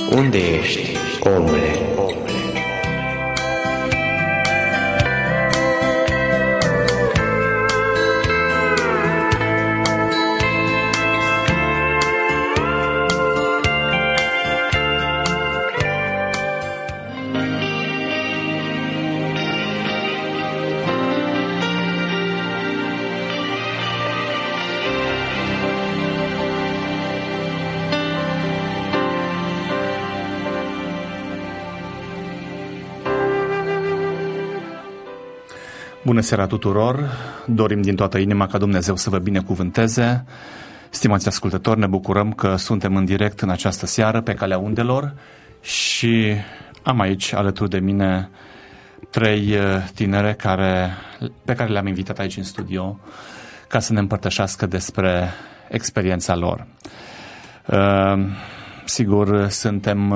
Unde ești, omule? Bună seara tuturor! Dorim din toată inima ca Dumnezeu să vă binecuvânteze. Stimați ascultători, ne bucurăm că suntem în direct în această seară pe calea undelor și am aici alături de mine 3 tinere pe care le-am invitat aici în studio ca să ne împărtășească despre experiența lor. Sigur, suntem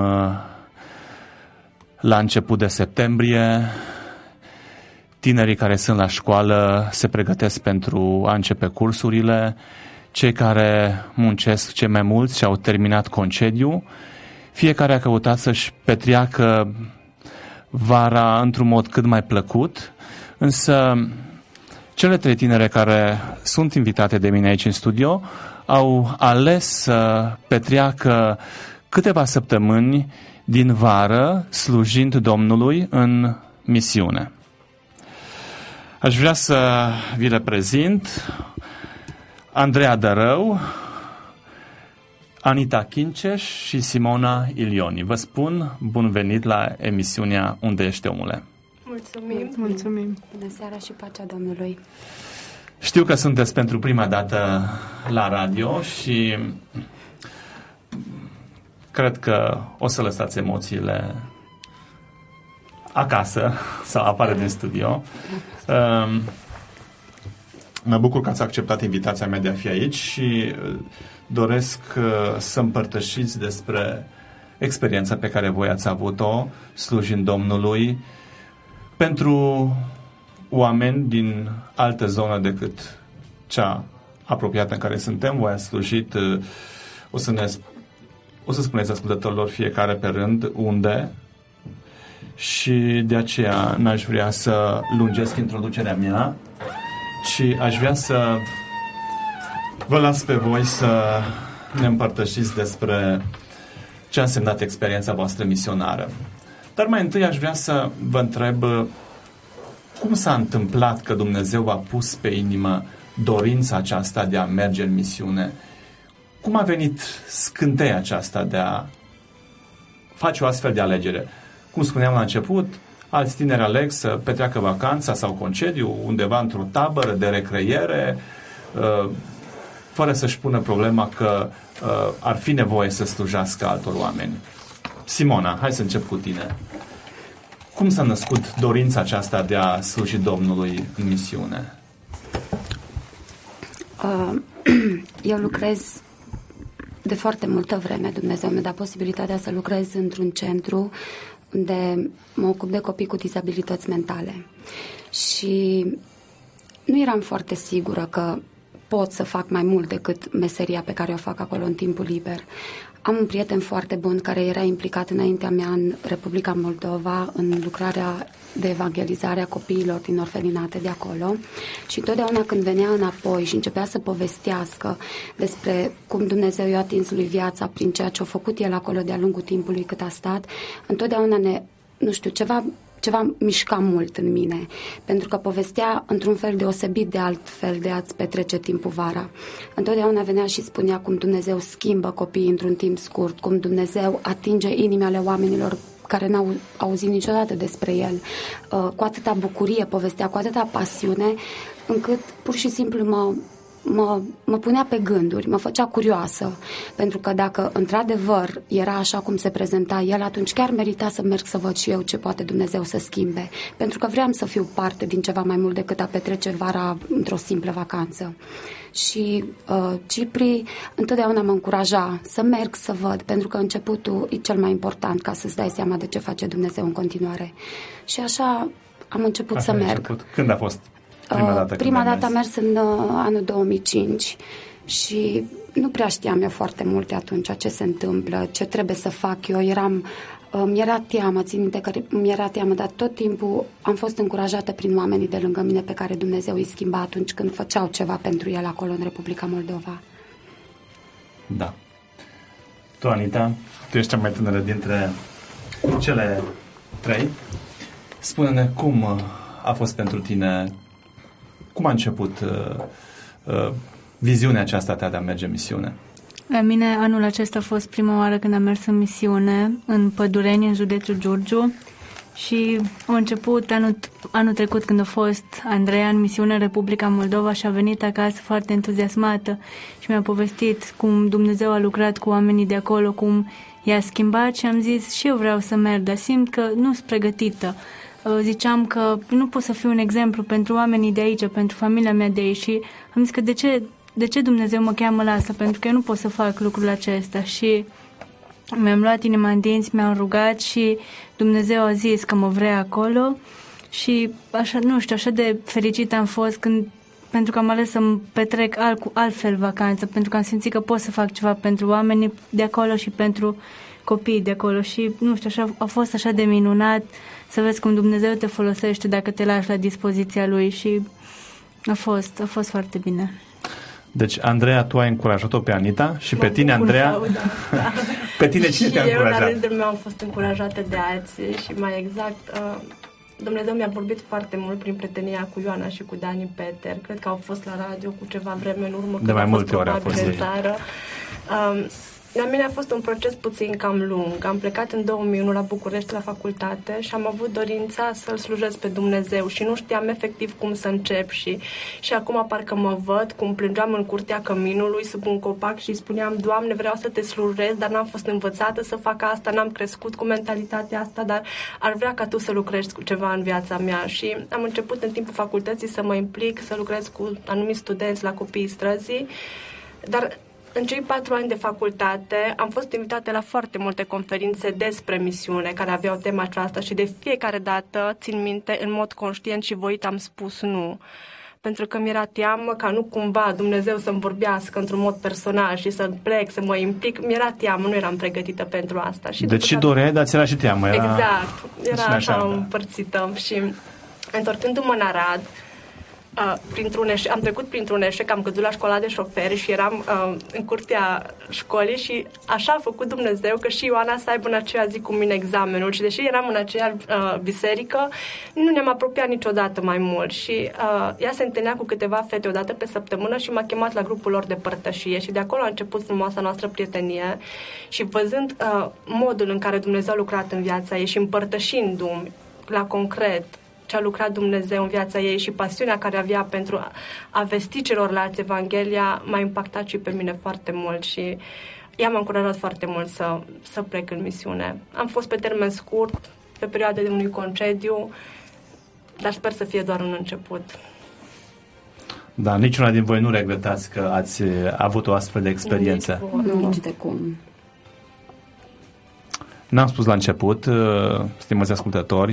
la început de septembrie. Tinerii care sunt la școală se pregătesc pentru a începe cursurile, cei care muncesc cei mai mulți și au terminat concediu, fiecare a căutat să-și petreacă vara într-un mod cât mai plăcut, însă cele 3 tinere care sunt invitate de mine aici în studio au ales să petreacă câteva săptămâni din vară slujind Domnului în misiune. Aș vrea să vi le prezint Andreea Dărău, Anita Chinceș și Simona Ilioni. Vă spun bun venit la emisiunea Unde ești, omule? Mulțumim! Bună seara și pacea Domnului! Știu că sunteți pentru prima dată la radio și cred că o să lăsați emoțiile acasă sau afară din studio. Mă bucur că ați acceptat invitația mea de a fi aici și doresc să împărtășiți despre experiența pe care voi ați avut-o slujind Domnului pentru oameni din altă zonă decât cea apropiată în care suntem. Voi ați slujit, o să spuneți ascultătorilor fiecare pe rând unde, și de aceea n-aș vrea să lungesc introducerea mea, ci aș vrea să vă las pe voi să ne împărtășiți despre ce a însemnat experiența voastră misionară. Dar mai întâi aș vrea să vă întreb cum s-a întâmplat că Dumnezeu v-a pus pe inimă dorința aceasta de a merge în misiune? Cum a venit scânteia aceasta de a face o astfel de alegere? Cum spuneam la început, alți tineri aleg să petreacă vacanța sau concediu undeva într-o tabără de recreere, fără să-și pună problema că ar fi nevoie să slujească altor oameni. Simona, hai să încep cu tine. Cum s-a născut dorința aceasta de a sluji Domnului în misiune? Eu lucrez de foarte multă vreme. Dumnezeu mi-a dat posibilitatea să lucrez într-un centru unde mă ocup de copii cu dizabilități mentale. Și nu eram foarte sigură că pot să fac mai mult decât meseria pe care o fac acolo în timpul liber. Am un prieten foarte bun care era implicat înaintea mea în Republica Moldova în lucrarea de evangelizare a copiilor din orfelinate de acolo și întotdeauna când venea înapoi și începea să povestească despre cum Dumnezeu i-a atins lui viața prin ceea ce a făcut el acolo de-a lungul timpului cât a stat, întotdeauna ceva mișca mult în mine, pentru că povestea într-un fel deosebit de altfel de a-ți petrece timpul vara. Întotdeauna venea și spunea cum Dumnezeu schimbă copiii într-un timp scurt, cum Dumnezeu atinge inimile oamenilor care n-au auzit niciodată despre el. Cu atâta bucurie povestea, cu atâta pasiune, încât pur și simplu mă punea pe gânduri, mă făcea curioasă, pentru că dacă într-adevăr era așa cum se prezenta el, atunci chiar merita să merg să văd și eu ce poate Dumnezeu să schimbe, pentru că vreau să fiu parte din ceva mai mult decât a petrece vara într-o simplă vacanță. Și Cipri întotdeauna mă încuraja să merg să văd, pentru că începutul e cel mai important ca să-ți dai seama de ce face Dumnezeu în continuare. Și așa am început să merg. Când a fost? Prima dată am mers în anul 2005 și nu prea știam eu foarte multe atunci ce se întâmplă, ce trebuie să fac eu. Mi-era teamă, țin minte că mi-era teamă, dar tot timpul am fost încurajată prin oamenii de lângă mine pe care Dumnezeu îi schimba atunci când făceau ceva pentru el acolo în Republica Moldova. Da. Tu, Anita, tu ești cea mai tânără dintre cele 3. Spune-ne cum a fost pentru tine, cum a început viziunea aceasta ta de a merge în misiune? La mine anul acesta a fost prima oară când am mers în misiune în Pădureni, în județul Giurgiu, și a început anul trecut când a fost Andreea în misiune în Republica Moldova și a venit acasă foarte entuziasmată și mi-a povestit cum Dumnezeu a lucrat cu oamenii de acolo, cum i-a schimbat, și am zis și eu vreau să merg, dar simt că nu sunt pregătită. Ziceam că nu pot să fiu un exemplu pentru oamenii de aici, pentru familia mea de aici, și am zis că de ce Dumnezeu mă cheamă la asta? Pentru că eu nu pot să fac lucrul acesta. Și mi-am luat inima în dinți, mi-am rugat și Dumnezeu a zis că mă vrea acolo și așa, nu știu, așa de fericită am fost pentru că am ales să-mi petrec altfel vacanță, pentru că am simțit că pot să fac ceva pentru oamenii de acolo și pentru copiii de acolo și, nu știu, așa, a fost așa de minunat să vezi cum Dumnezeu te folosește dacă te lași la dispoziția Lui și a fost foarte bine. Deci, Andreea, tu ai încurajat-o pe Anita și pe tine, Andreea... Da. Pe tine cine te-a încurajat? Și eu, la rândul meu, am fost încurajată de alții și, mai exact, Dumnezeu mi-a vorbit foarte mult prin prietenia cu Ioana și cu Dani Peter. Cred că au fost la radio cu ceva vreme în urmă, de mai multe ori a fost în țară. La mine a fost un proces puțin cam lung. Am plecat în 2001 la București la facultate și am avut dorința să-L slujesc pe Dumnezeu și nu știam efectiv cum să încep și acum parcă mă văd cum plângeam în curtea căminului sub un copac și spuneam: Doamne, vreau să te slujesc, dar n-am fost învățată să fac asta, n-am crescut cu mentalitatea asta, dar ar vrea ca Tu să lucrezi cu ceva în viața mea. Și am început în timpul facultății să mă implic, să lucrez cu anumiți studenți la Copiii Străzii, dar în cei 4 ani de facultate am fost invitată la foarte multe conferințe despre misiune care aveau tema aceasta și de fiecare dată, țin minte, în mod conștient și voit am spus nu. Pentru că mi-era teamă ca nu cumva Dumnezeu să-mi vorbească într-un mod personal și să plec, să mă implic. Mi-era teamă, nu eram pregătită pentru asta. Și deci și doreai, dar ți-era și teamă. Exact, era așa împărțită. Și întorcându-mă în Arad, am trecut printr-un eșec, am căzut la școala de șoferi și eram în curtea școlii și așa a făcut Dumnezeu că și Ioana să aibă în aceea zi cu mine examenul și deși eram în aceea biserică, nu ne-am apropiat niciodată mai mult și ea se întâlnea cu câteva fete o dată pe săptămână și m-a chemat la grupul lor de părtășie și de acolo a început frumoasa noastră prietenie și văzând modul în care Dumnezeu a lucrat în viața ei și împărtășindu-mi la concret ce a lucrat Dumnezeu în viața ei și pasiunea care avea pentru a vesti celorlalți Evanghelia m-a impactat și pe mine foarte mult și ea m-a încurajat foarte mult să plec în misiune. Am fost pe termen scurt, pe perioada de unui concediu, dar sper să fie doar un început. Da, niciuna din voi nu regretați că ați avut o astfel de experiență? Nici de cum. N-am spus la început, stimați ascultători,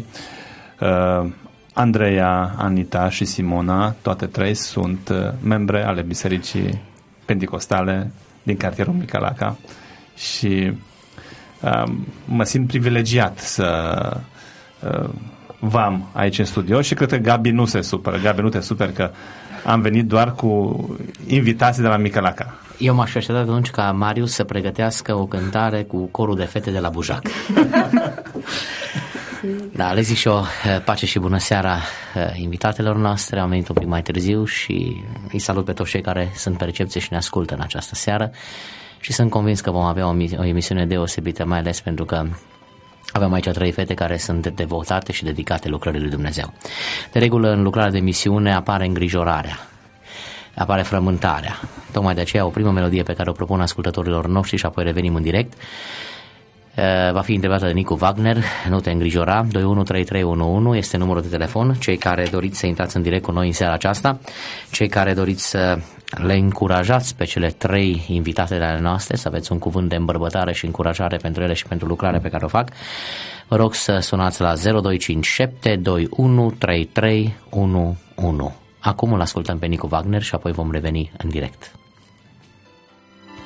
Andreea, Anita și Simona, toate 3 sunt membre ale Bisericii Penticostale din cartierul Micalaca și mă simt privilegiat să vă am aici în studio și cred că Gabi nu se supără. Gabi, nu te superi că am venit doar cu invitații de la Micalaca. Eu m-aș fi așteptat atunci ca Marius să pregătească o cântare cu corul de fete de la Bujac. Da, le zic și eu pace și bună seara invitatelor noastre. Am venit un pic mai târziu și îi salut pe toți cei care sunt pe recepție și ne ascultă în această seară și sunt convins că vom avea o emisiune deosebită, mai ales pentru că avem aici 3 fete care sunt devotate și dedicate lucrării lui Dumnezeu. De regulă, în lucrarea de misiune apare îngrijorarea, apare frământarea. Tocmai de aceea o primă melodie pe care o propun ascultătorilor noștri și apoi revenim în direct va fi interpretată de Nicu Wagner, Nu te îngrijora. 213311 este numărul de telefon. Cei care doriți să intrați în direct cu noi în seara aceasta, cei care doriți să le încurajați pe cele 3 invitatele ale noastre, să aveți un cuvânt de îmbărbătare și încurajare pentru ele și pentru lucrarea pe care o fac, vă rog să sunați la 0257 213311. Acum îl ascultăm pe Nicu Wagner și apoi vom reveni în direct.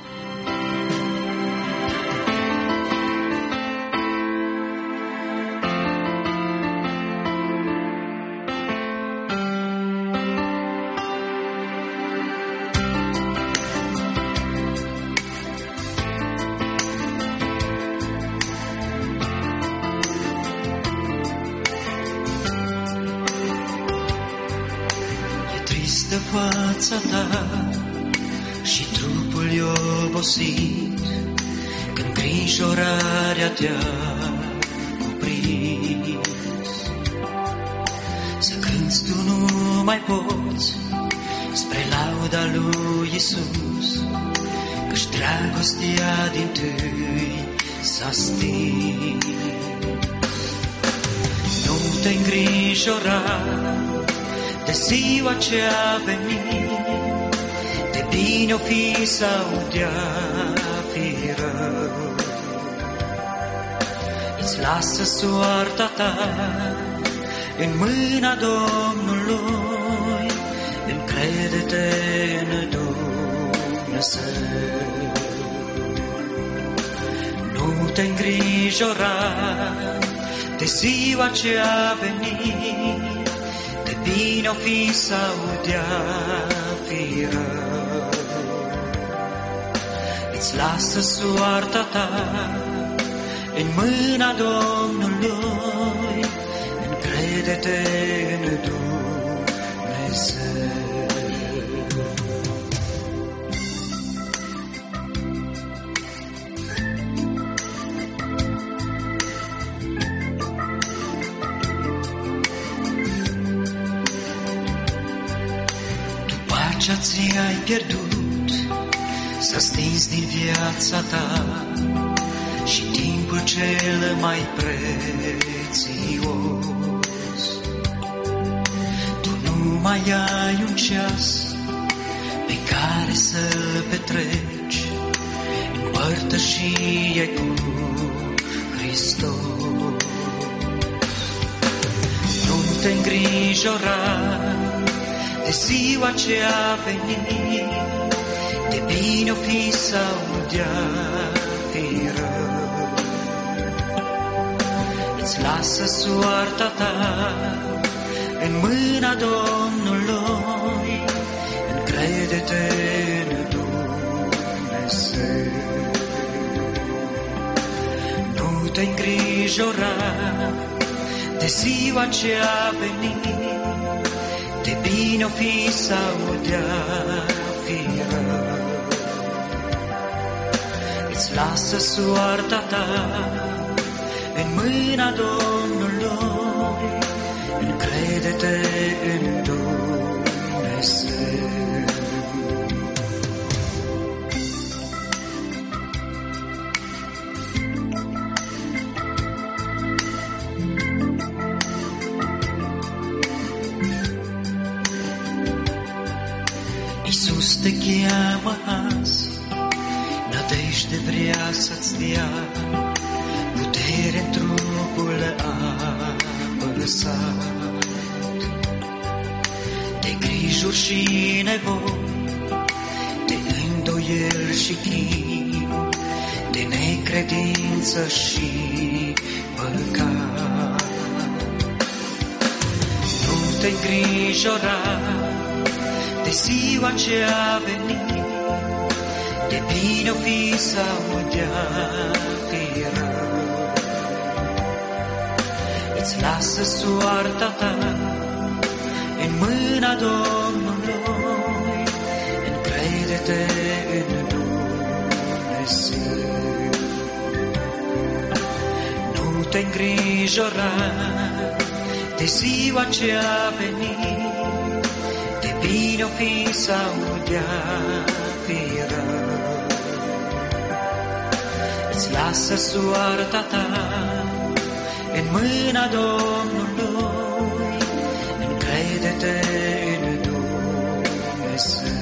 fața ta și trupul e obosit, când îngrijorarea te-a cuprins. Să cânți tu nu mai poți spre lauda lui Iisus, că-și dragostea dintâi s-a stins. Nu te îngrijora de ziua ce a venit, de bine o fi sau de-a fi rău. Îți lasă soarta ta în mâna Domnului, încrede-te în Dumnezeu. Nu te îngrijora de ziua ce a venit, de bine o fi sau de-a fi rău. Îți lasă soarta ta în mâna Domnului, încrede-te în Dumnezeu. Pacea ți-ai pierdut, s-a stins din viața ta și timpul cel mai prețios. Tu nu mai ai un ceas pe care să-l petreci în părtășie cu Hristos. Nu te îngrijora de ziua ce a venit, de bine o fi sau de-a fi rău. Îți lasă soarta ta în mâna Domnului, încrede-te în Dumnezeu. Nu te îngrijora de ziua ce a venit, de bine o fi sau de-a fi rău. Îți lasă soarta ta în mâna Domnului, încrede-te în Dumnezeu. Iisus te cheamă azi, nădejde vrea să-ți dea, putere în trupul apăsat. De grijuri și nevoi, de îndoieli și chin, de necredință și păcat. Nu te îngrijora de ziua ce a venit, de bine o fi sau de-a fi rău. Îți lasă soarta ta în mâna Domnului, încrede-te în Dumnezeu. Nu te îngrijora de ziua ce a venit, de bine o fi sau de-a fi rău. Îți lasă soarta ta în mâna Domnului, încrede-te în Dumnezeu.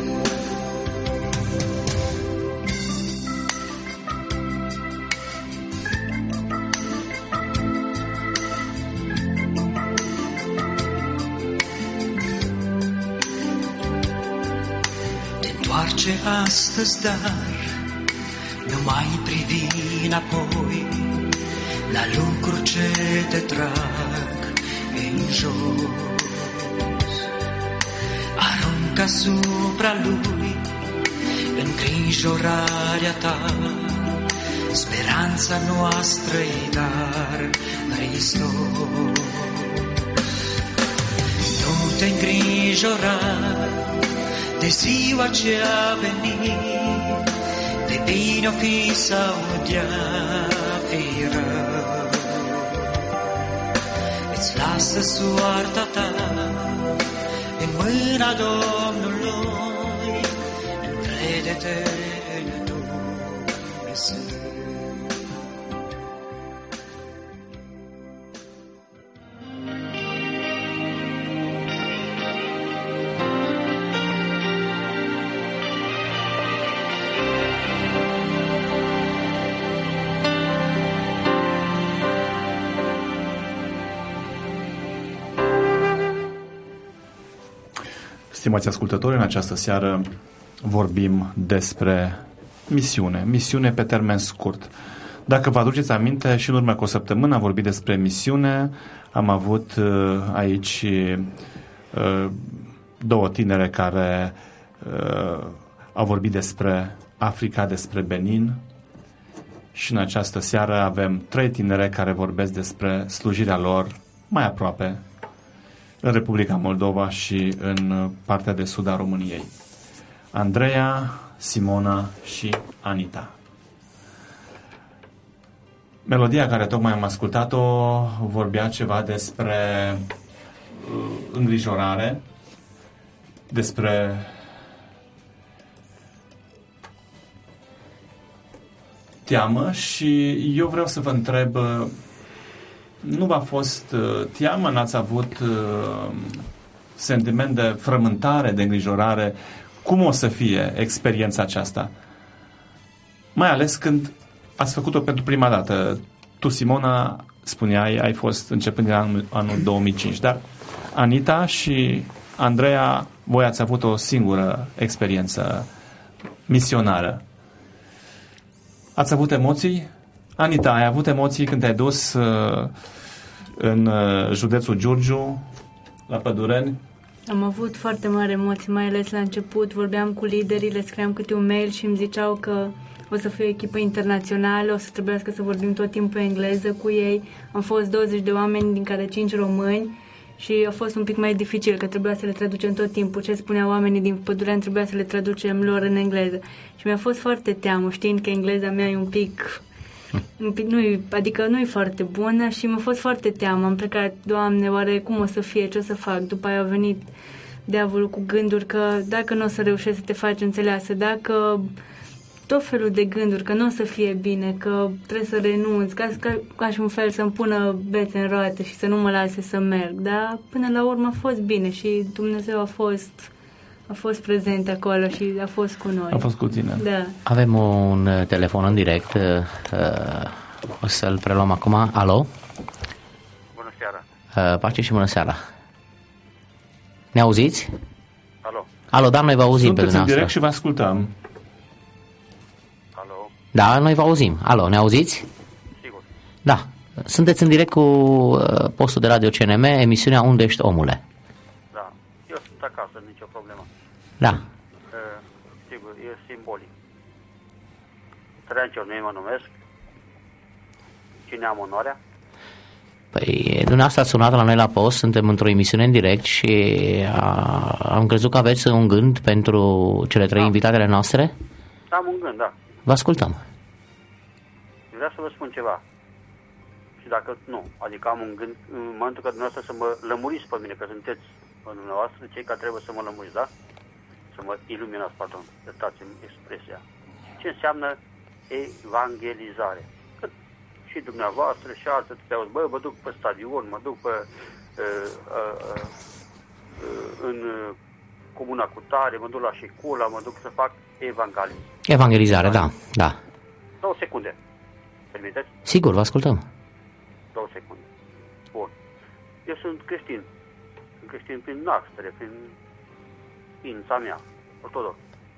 Întoarce astăzi, dar nu mai privi înapoi la lucruri ce te trag în jos. Aruncă asupra lui îngrijorarea ta, speranța noastră-i dar Hristos. Nu te îngrijora de ziua ce a venit, de bine o fi sau de-a fi rău. Îți lasă soarta ta în mâna Domnului, încrede-te în Dumnezeu. Stimați ascultători, în această seară vorbim despre misiune pe termen scurt. Dacă vă aduceți aminte, și în urmă cu o săptămână am vorbit despre misiune, am avut aici două tinere care au vorbit despre Africa, despre Benin, și în această seară avem 3 tinere care vorbesc despre slujirea lor mai aproape în Republica Moldova și în partea de sud a României. Andreea, Simona și Anita. Melodia care tocmai am ascultat-o vorbea ceva despre îngrijorare, despre teamă, și eu vreau să vă întreb, nu v-a fost teamă, n-ați avut sentiment de frământare, de îngrijorare? Cum o să fie experiența aceasta? Mai ales când ați făcut-o pentru prima dată. Tu, Simona, spuneai, ai fost începând din anul 2005, dar Anita și Andreea, voi ați avut o singură experiență misionară. Ați avut emoții? Anita, ai avut emoții când te-ai dus în județul Giurgiu, la Pădureni? Am avut foarte mari emoții, mai ales la început. Vorbeam cu liderii, le scriam câte un mail și îmi ziceau că o să fie o echipă internațională, o să trebuiască să vorbim tot timpul engleză cu ei. Am fost 20 de oameni, din care 5 români, și a fost un pic mai dificil, că trebuia să le traducem tot timpul. Ce spuneau oamenii din Pădureni trebuia să le traducem lor în engleză. Și mi-a fost foarte teamă, știind că engleza mea e un pic nu-i foarte bună, și mi-a fost foarte teamă. Am plecat, Doamne, oare cum o să fie, ce o să fac? După aia a venit diavolul cu gânduri că dacă nu o să reușești să te faci înțeleasă, dacă tot felul de gânduri, că nu o să fie bine, că trebuie să renunți, ca și un fel să-mi pună bețe în roate și să nu mă lase să merg. Dar până la urmă a fost bine și Dumnezeu a fost prezent acolo și a fost cu noi. A fost cu tine. Da. Avem un telefon în direct. O să-l preluăm acum. Alo? Bună seara. Pace și bună seara. Ne auziți? Alo? Alo, da, noi vă auzim. Sunteți pe în dumneavoastră. direct și vă ascultăm. Alo? Da, noi vă auzim. Alo, ne auziți? Sigur. Da. Sunteți în direct cu postul de radio CNM, emisiunea Unde ești, omule? Da. Eu sunt acasă, nicio problemă. Da. Sigur, e simbolic. Traian Ciornei mă numesc. Cine am onoarea? Păi, dumneavoastră ați sunat la noi la post, suntem într-o emisiune în direct și am crezut că aveți un gând pentru cele 3 invitatele noastre? Am un gând, da. Vă ascultăm. Vreau să vă spun ceva. Și dacă nu, adică am un gând în momentul că dumneavoastră să mă lămuriți pe mine, că sunteți dumneavoastră cei care trebuie să mă lămuriți, da? Să mă iluminați, pardon, iertați-mi expresia. Ce înseamnă evangelizare? Că și dumneavoastră și alții te auzi, bă, mă duc pe stadion, mă duc pe în comuna cu tare, mă duc la șecula, mă duc să fac evangelism. Evangelizare, da, da. 2 secunde. Permiteți? Sigur, vă ascultăm. 2 secunde. Bun. Eu sunt creștin. Sunt creștin prin naștere, prin ființa mea, ortodox.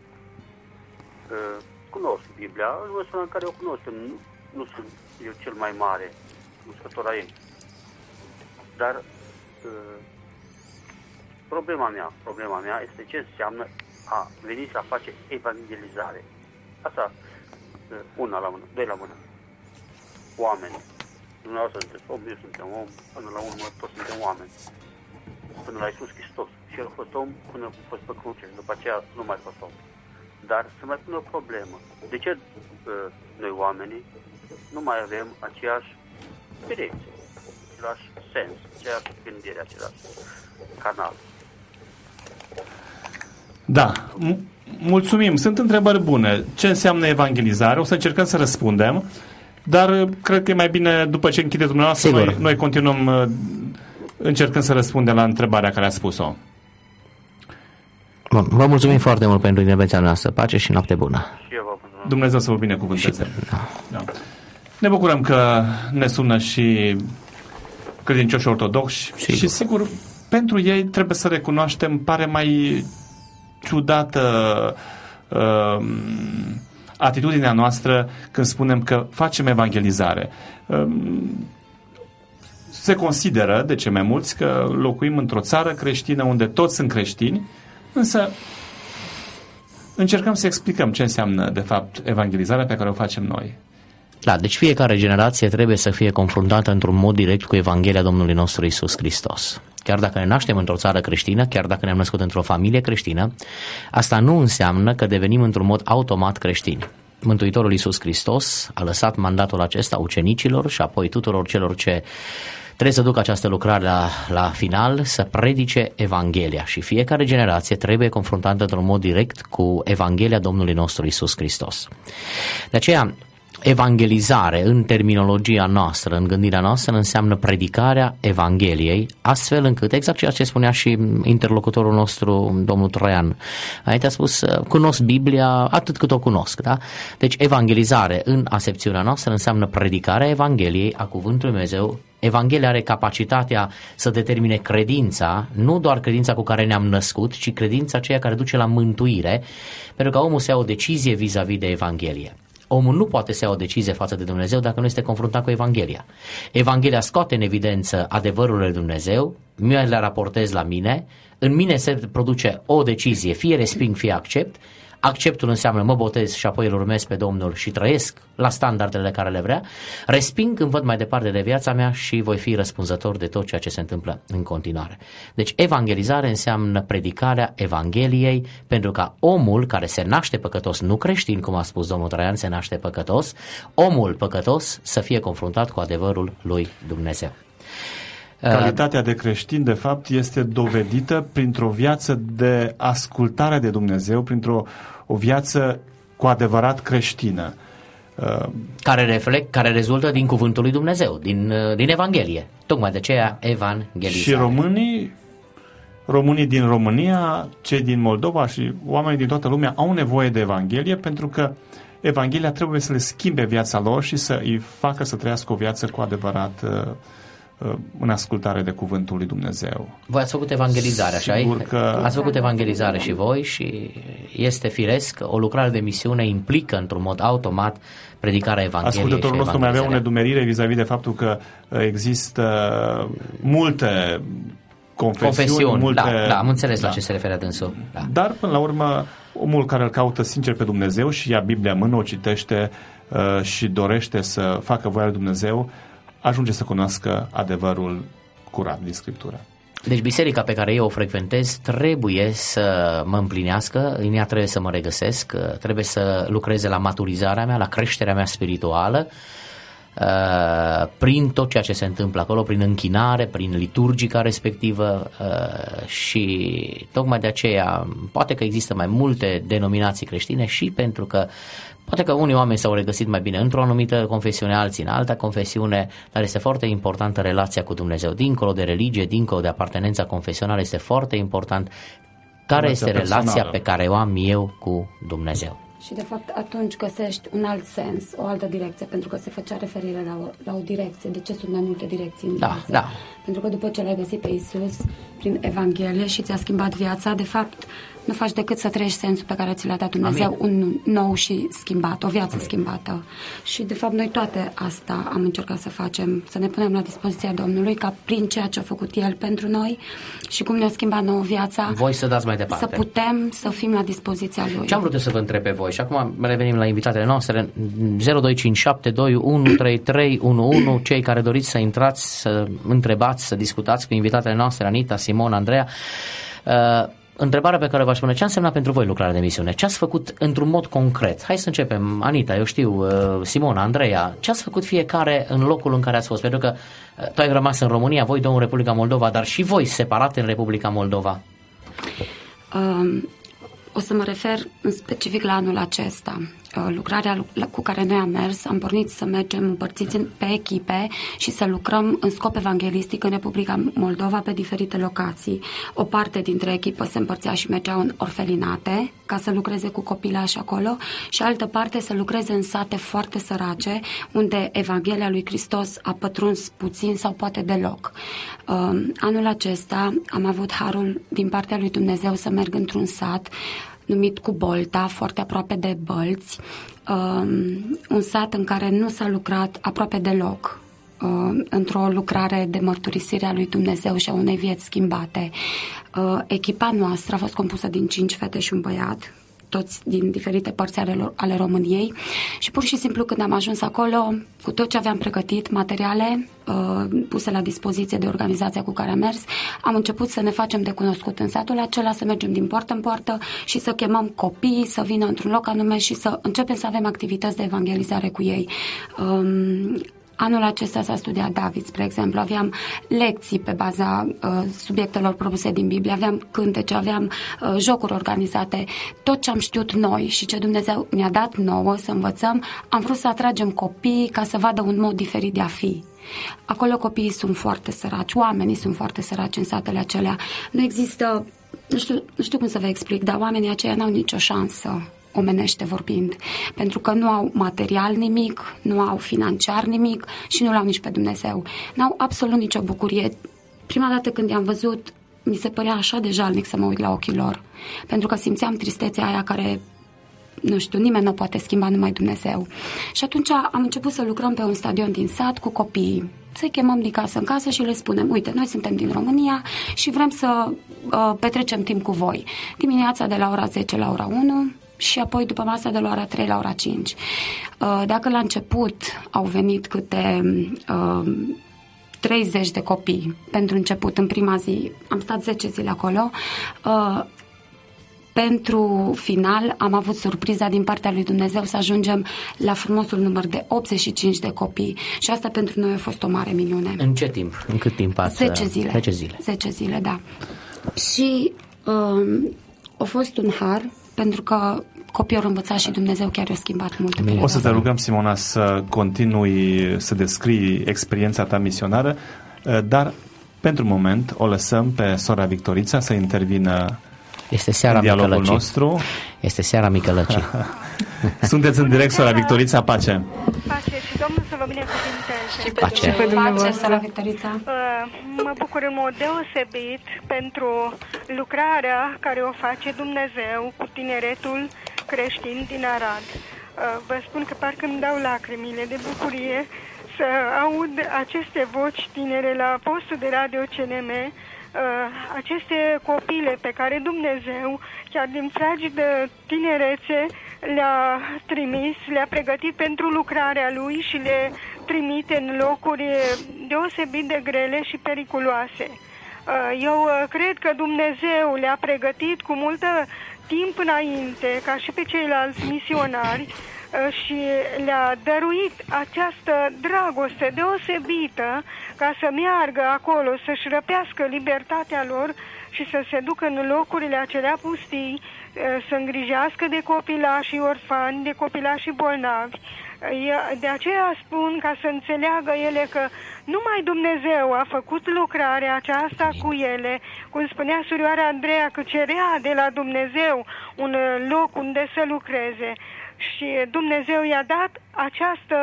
Cunosc Biblia, în măsura în care o cunosc. Nu sunt eu cel mai mare cunoscător a ei. Dar problema mea este ce înseamnă a veni să face evangelizare. Asta, una la mână, 2 la mână. Oameni. Dumneavoastră sunteți om, eu suntem om, până la urmă toți suntem oameni. până la Iisus Hristos. Și El a fost om până a fost pe cruce și după aceea nu mai fost om. Dar se mai pune o problemă. De ce noi oamenii nu mai avem aceeași direcție, același sens, aceeași gândire, același canal? Da, mulțumim. Sunt întrebări bune. Ce înseamnă evangelizare? O să încercăm să răspundem, dar cred că e mai bine după ce închide dumneavoastră, noi continuăm încercând să răspundem la întrebarea care a spus-o. Bun, vă mulțumim foarte mult pentru intervenția noastră. Pace și noapte bună. Dumnezeu să vă binecuvânteze. Da. Ne bucurăm că ne sună și credincioși ortodoxi și sigur, pentru ei trebuie să recunoaștem, pare mai ciudată atitudinea noastră când spunem că facem evangelizare. Se consideră, de ce mai mulți, că locuim într-o țară creștină unde toți sunt creștini, însă încercăm să explicăm ce înseamnă, de fapt, evangelizarea pe care o facem noi. Da, deci fiecare generație trebuie să fie confruntată într-un mod direct cu Evanghelia Domnului nostru Iisus Hristos. Chiar dacă ne naștem într-o țară creștină, chiar dacă ne-am născut într-o familie creștină, asta nu înseamnă că devenim într-un mod automat creștini. Mântuitorul Iisus Hristos a lăsat mandatul acesta ucenicilor și apoi tuturor celor ce trebuie să ducă această lucrare la final, să predice Evanghelia și fiecare generație trebuie confruntată într-un mod direct cu Evanghelia Domnului nostru Iisus Hristos. De aceea, evangelizare în terminologia noastră, în gândirea noastră, înseamnă predicarea Evangheliei, astfel încât, exact ceea ce spunea și interlocutorul nostru, domnul Traian, aici a spus, cunosc Biblia atât cât o cunosc, da? Deci evangelizare în acepțiunea noastră înseamnă predicarea Evangheliei a cuvântului Dumnezeu. Evanghelia are capacitatea să determine credința, nu doar credința cu care ne-am născut, ci credința aceea care duce la mântuire, pentru că omul să ia o decizie vis-a-vis de Evanghelie. Omul nu poate să ia o decizie față de Dumnezeu dacă nu este confruntat cu Evanghelia. Evanghelia scoate în evidență adevărurile lui Dumnezeu, mi le raportez la mine, în mine se produce o decizie, fie resping, fie accept. Acceptul înseamnă mă botez și apoi îl urmez pe Domnul și trăiesc la standardele care le vrea. Resping când văd mai departe de viața mea și voi fi răspunzător de tot ceea ce se întâmplă în continuare. Deci evangelizare înseamnă predicarea Evangheliei, pentru ca omul care se naște păcătos, nu creștin, cum a spus domnul Traian, se naște păcătos, omul păcătos să fie confruntat cu adevărul lui Dumnezeu. Calitatea de creștin, de fapt, este dovedită printr-o viață de ascultare de Dumnezeu, o viață cu adevărat creștină. Care rezultă din cuvântul lui Dumnezeu, din Evanghelie. Tocmai de aceea evangelizare. Și românii din România, cei din Moldova și oamenii din toată lumea au nevoie de Evanghelie, pentru că Evanghelia trebuie să le schimbe viața lor și să îi facă să trăiască o viață cu adevărat în ascultare de cuvântul lui Dumnezeu. Voi ați făcut evangelizare, așa-i? Ați făcut evangelizare și voi și este firesc, o lucrare de misiune implică într-un mod automat predicarea Evangheliei. Ascultătorul nostru mai avea o nedumerire vis-a-vis de faptul că există multe confesiuni multe... Da, am înțeles la ce se referă dânsul. Da. Dar, până la urmă, omul care îl caută sincer pe Dumnezeu și ia Biblia în mână, o citește și dorește să facă voia lui Dumnezeu, ajunge să cunoască adevărul curat din Scriptură. Deci biserica pe care eu o frecventez trebuie să mă împlinească, în ea trebuie să mă regăsesc, trebuie să lucreze la maturizarea mea, la creșterea mea spirituală, prin tot ceea ce se întâmplă acolo, prin închinare, prin liturgica respectivă și tocmai de aceea poate că există mai multe denominații creștine și pentru că poate că unii oameni s-au regăsit mai bine într-o anumită confesiune, alții în alta confesiune, dar este foarte importantă relația cu Dumnezeu. Dincolo de religie, dincolo de apartenența confesională, este foarte important care este relația pe care o am eu cu Dumnezeu. Și de fapt atunci găsești un alt sens, o altă direcție, pentru că se făcea referire la o direcție. De ce sunt mai multe direcții în viață? Da. Pentru că după ce l-ai găsit pe Iisus prin Evanghelie și ți-a schimbat viața, de fapt nu faci decât să trăiești sensul pe care ți l-a dat Dumnezeu, un nou și schimbat, o viață schimbată. Și de fapt noi toate asta am încercat să facem, să ne punem la dispoziția Domnului, ca prin ceea ce a făcut El pentru noi și cum ne-a schimbat nouă viața, voi să dați mai departe. Să putem să fim la dispoziția Lui. Ce am vrut să vă întreb pe voi? Și acum revenim la invitatele noastre, 0257213311, cei care doriți să intrați, să întrebați, să discutați cu invitatele noastre, Anita, Simona, Andreea. Întrebarea pe care v-aș spune, ce a însemnat pentru voi lucrarea de misiune? Ce ați făcut într-un mod concret? Hai să începem, Anita, eu știu, Simona, Andreea, ce ați făcut fiecare în locul în care ați fost? Pentru că tu ai rămas în România, voi două în Republica Moldova, dar și voi separate în Republica Moldova. O să mă refer în specific la anul acesta. Lucrarea cu care noi am mers, am pornit să mergem împărțiți pe echipe și să lucrăm în scop evanghelistic în Republica Moldova pe diferite locații. O parte dintre echipă se împărțea și mergeau în orfelinate ca să lucreze cu copilași acolo și altă parte să lucreze în sate foarte sărace unde Evanghelia lui Hristos a pătruns puțin sau poate deloc. Anul acesta am avut harul din partea lui Dumnezeu să merg într-un sat numit Cubolta, foarte aproape de Bălți, un sat în care nu s-a lucrat aproape deloc, într-o lucrare de mărturisire a lui Dumnezeu și a unei vieți schimbate. Echipa noastră a fost compusă din 5 fete și un băiat, toți din diferite părți ale României și pur și simplu când am ajuns acolo, cu tot ce aveam pregătit, materiale puse la dispoziție de organizația cu care am mers, am început să ne facem de cunoscut în satul acela, să mergem din poartă în poartă și să chemăm copiii să vină într-un loc anume și să începem să avem activități de evangelizare cu ei. Anul acesta s-a studiat David, spre exemplu, aveam lecții pe baza subiectelor propuse din Biblie, aveam cântece, aveam jocuri organizate, tot ce am știut noi și ce Dumnezeu ne-a dat nouă să învățăm, am vrut să atragem copiii ca să vadă un mod diferit de a fi. Acolo copiii sunt foarte săraci, oamenii sunt foarte săraci în satele acelea. Nu există, nu știu cum să vă explic, dar oamenii aceia n-au nicio șansă, omenește vorbind, pentru că nu au material nimic, nu au financiar nimic și nu l-au nici pe Dumnezeu. N-au absolut nicio bucurie. Prima dată când i-am văzut, mi se părea așa de jalnic să mă uit la ochii lor, pentru că simțeam tristețea aia care, nu știu, nimeni nu poate schimba, numai Dumnezeu. Și atunci am început să lucrăm pe un stadion din sat cu copiii. Să-i chemăm din casă în casă și le spunem, uite, noi suntem din România și vrem să petrecem timp cu voi. Dimineața de la ora 10 la ora 1 și apoi după masa de la ora 3 la ora 5. Dacă la început au venit câte 30 de copii pentru început, în prima zi, am stat 10 zile acolo, pentru final am avut surpriza din partea lui Dumnezeu să ajungem la frumosul număr de 85 de copii și asta pentru noi a fost o mare minune. În ce timp? În cât timp ați? 10 zile. 10 zile. 10 zile, da. Și a fost un har pentru că copiii au învățat și Dumnezeu chiar i-a schimbat multe pe O să te rugăm, Simona, să continui să descrii experiența ta misionară, dar pentru moment o lăsăm pe sora Victorița să intervină. Este seara în dialogul Micălăcii. nostru. Este seara Micălăcii. Sunteți în direct, sora Victorița, pace. Pace și Domnul să vă binecuvinteze. Pace. Pace, sora Victorița. Mă bucur în mod deosebit pentru lucrarea care o face Dumnezeu cu tineretul creștin din Arad. Vă spun că parcă îmi dau lacrimile de bucurie să aud aceste voci tinere la postul de radio CNM, aceste copile pe care Dumnezeu, chiar din fragedă tinerețe, le-a trimis, le-a pregătit pentru lucrarea Lui și le trimite în locuri deosebit de grele și periculoase. Eu cred că Dumnezeu le-a pregătit cu multă timp înainte, ca și pe ceilalți misionari, și le-a dăruit această dragoste deosebită ca să meargă acolo, să-și răpească libertatea lor și să se ducă în locurile acelea pustii, să îngrijească de copilași orfani, de copilași bolnavi. De aceea spun, ca să înțeleagă ele că numai Dumnezeu a făcut lucrarea aceasta cu ele, cum spunea surioara Andreea, că cerea de la Dumnezeu un loc unde să lucreze. Și Dumnezeu i-a dat această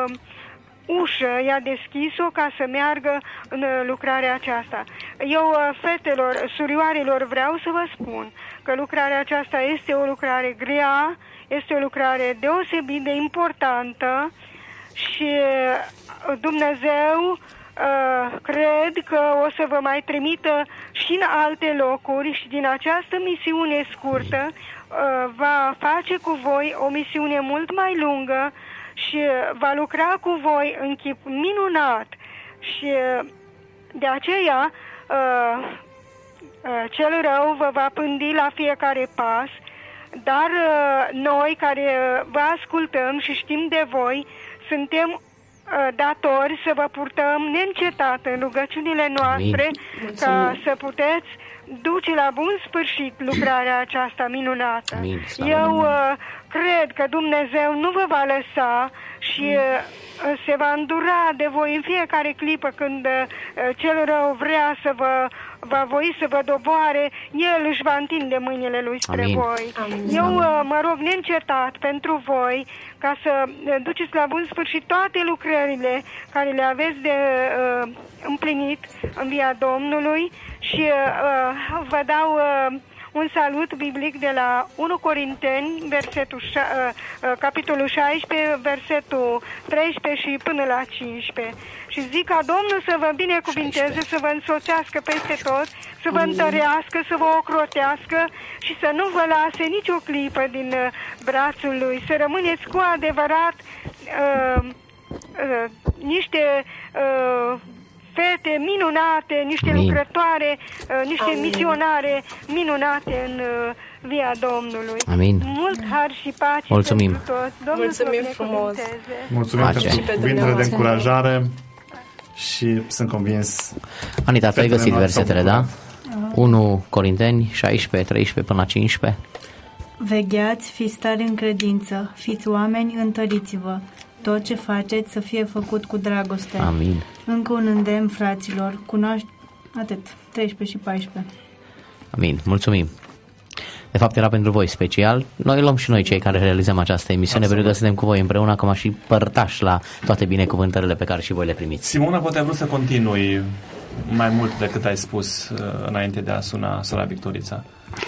ușă, i-a deschis-o ca să meargă în lucrarea aceasta. Eu, fetelor, surioarelor, vreau să vă spun că lucrarea aceasta este o lucrare grea, este o lucrare deosebit de importantă și Dumnezeu cred că o să vă mai trimită și în alte locuri și din această misiune scurtă va face cu voi o misiune mult mai lungă și va lucra cu voi în chip minunat și de aceea cel rău vă va pândi la fiecare pas, dar noi care vă ascultăm și știm de voi, suntem datori să vă purtăm neîncetat în rugăciunile noastre. Amin. Ca să puteți duce la bun sfârșit lucrarea aceasta minunată. Amin. Eu cred că Dumnezeu nu vă va lăsa și se va îndura de voi în fiecare clipă când cel rău vrea să va voi să vă doboare, El își va întinde mâinile Lui spre Amin. voi. Amin. Eu mă rog neîncetat pentru voi ca să duceți la bun sfârșit toate lucrările care le aveți de împlinit în via Domnului și vă dau un salut biblic de la 1 Corinteni, capitolul 16, versetul 13 și până la 15. Și zic ca Domnul să vă binecuvinteze, să vă însoțească peste tot, să vă întărească, să vă ocrotească și să nu vă lase nicio clipă din brațul Lui. Să rămâneți cu adevărat niște fete minunate, niște lucrătoare, niște misionare minunate în via Domnului. Amin. Mult har și pace. Mulțumim. Pentru toți. Domnul Mulțumim frumos. Mulțumim Pace. pentru cuvintele de încurajare și sunt convins. Anita, tu ai găsit versetele, da? Da. 1 Corinteni 16, 13 până la 15. Vegheați, fiți tari în credință, fiți oameni, întăriți-vă. Tot ce faceți să fie făcut cu dragoste. Amin. Încă un îndemn, fraților, atât, 13 și 14. Amin. Mulțumim. De fapt era pentru voi special. Noi luăm și noi cei care realizăm această emisiune, pentru că suntem cu voi împreună acum și părtași la toate binecuvântările pe care și voi le primiți. Simona, poate ai vrut să continui mai mult decât ai spus înainte de a suna sora Victorița.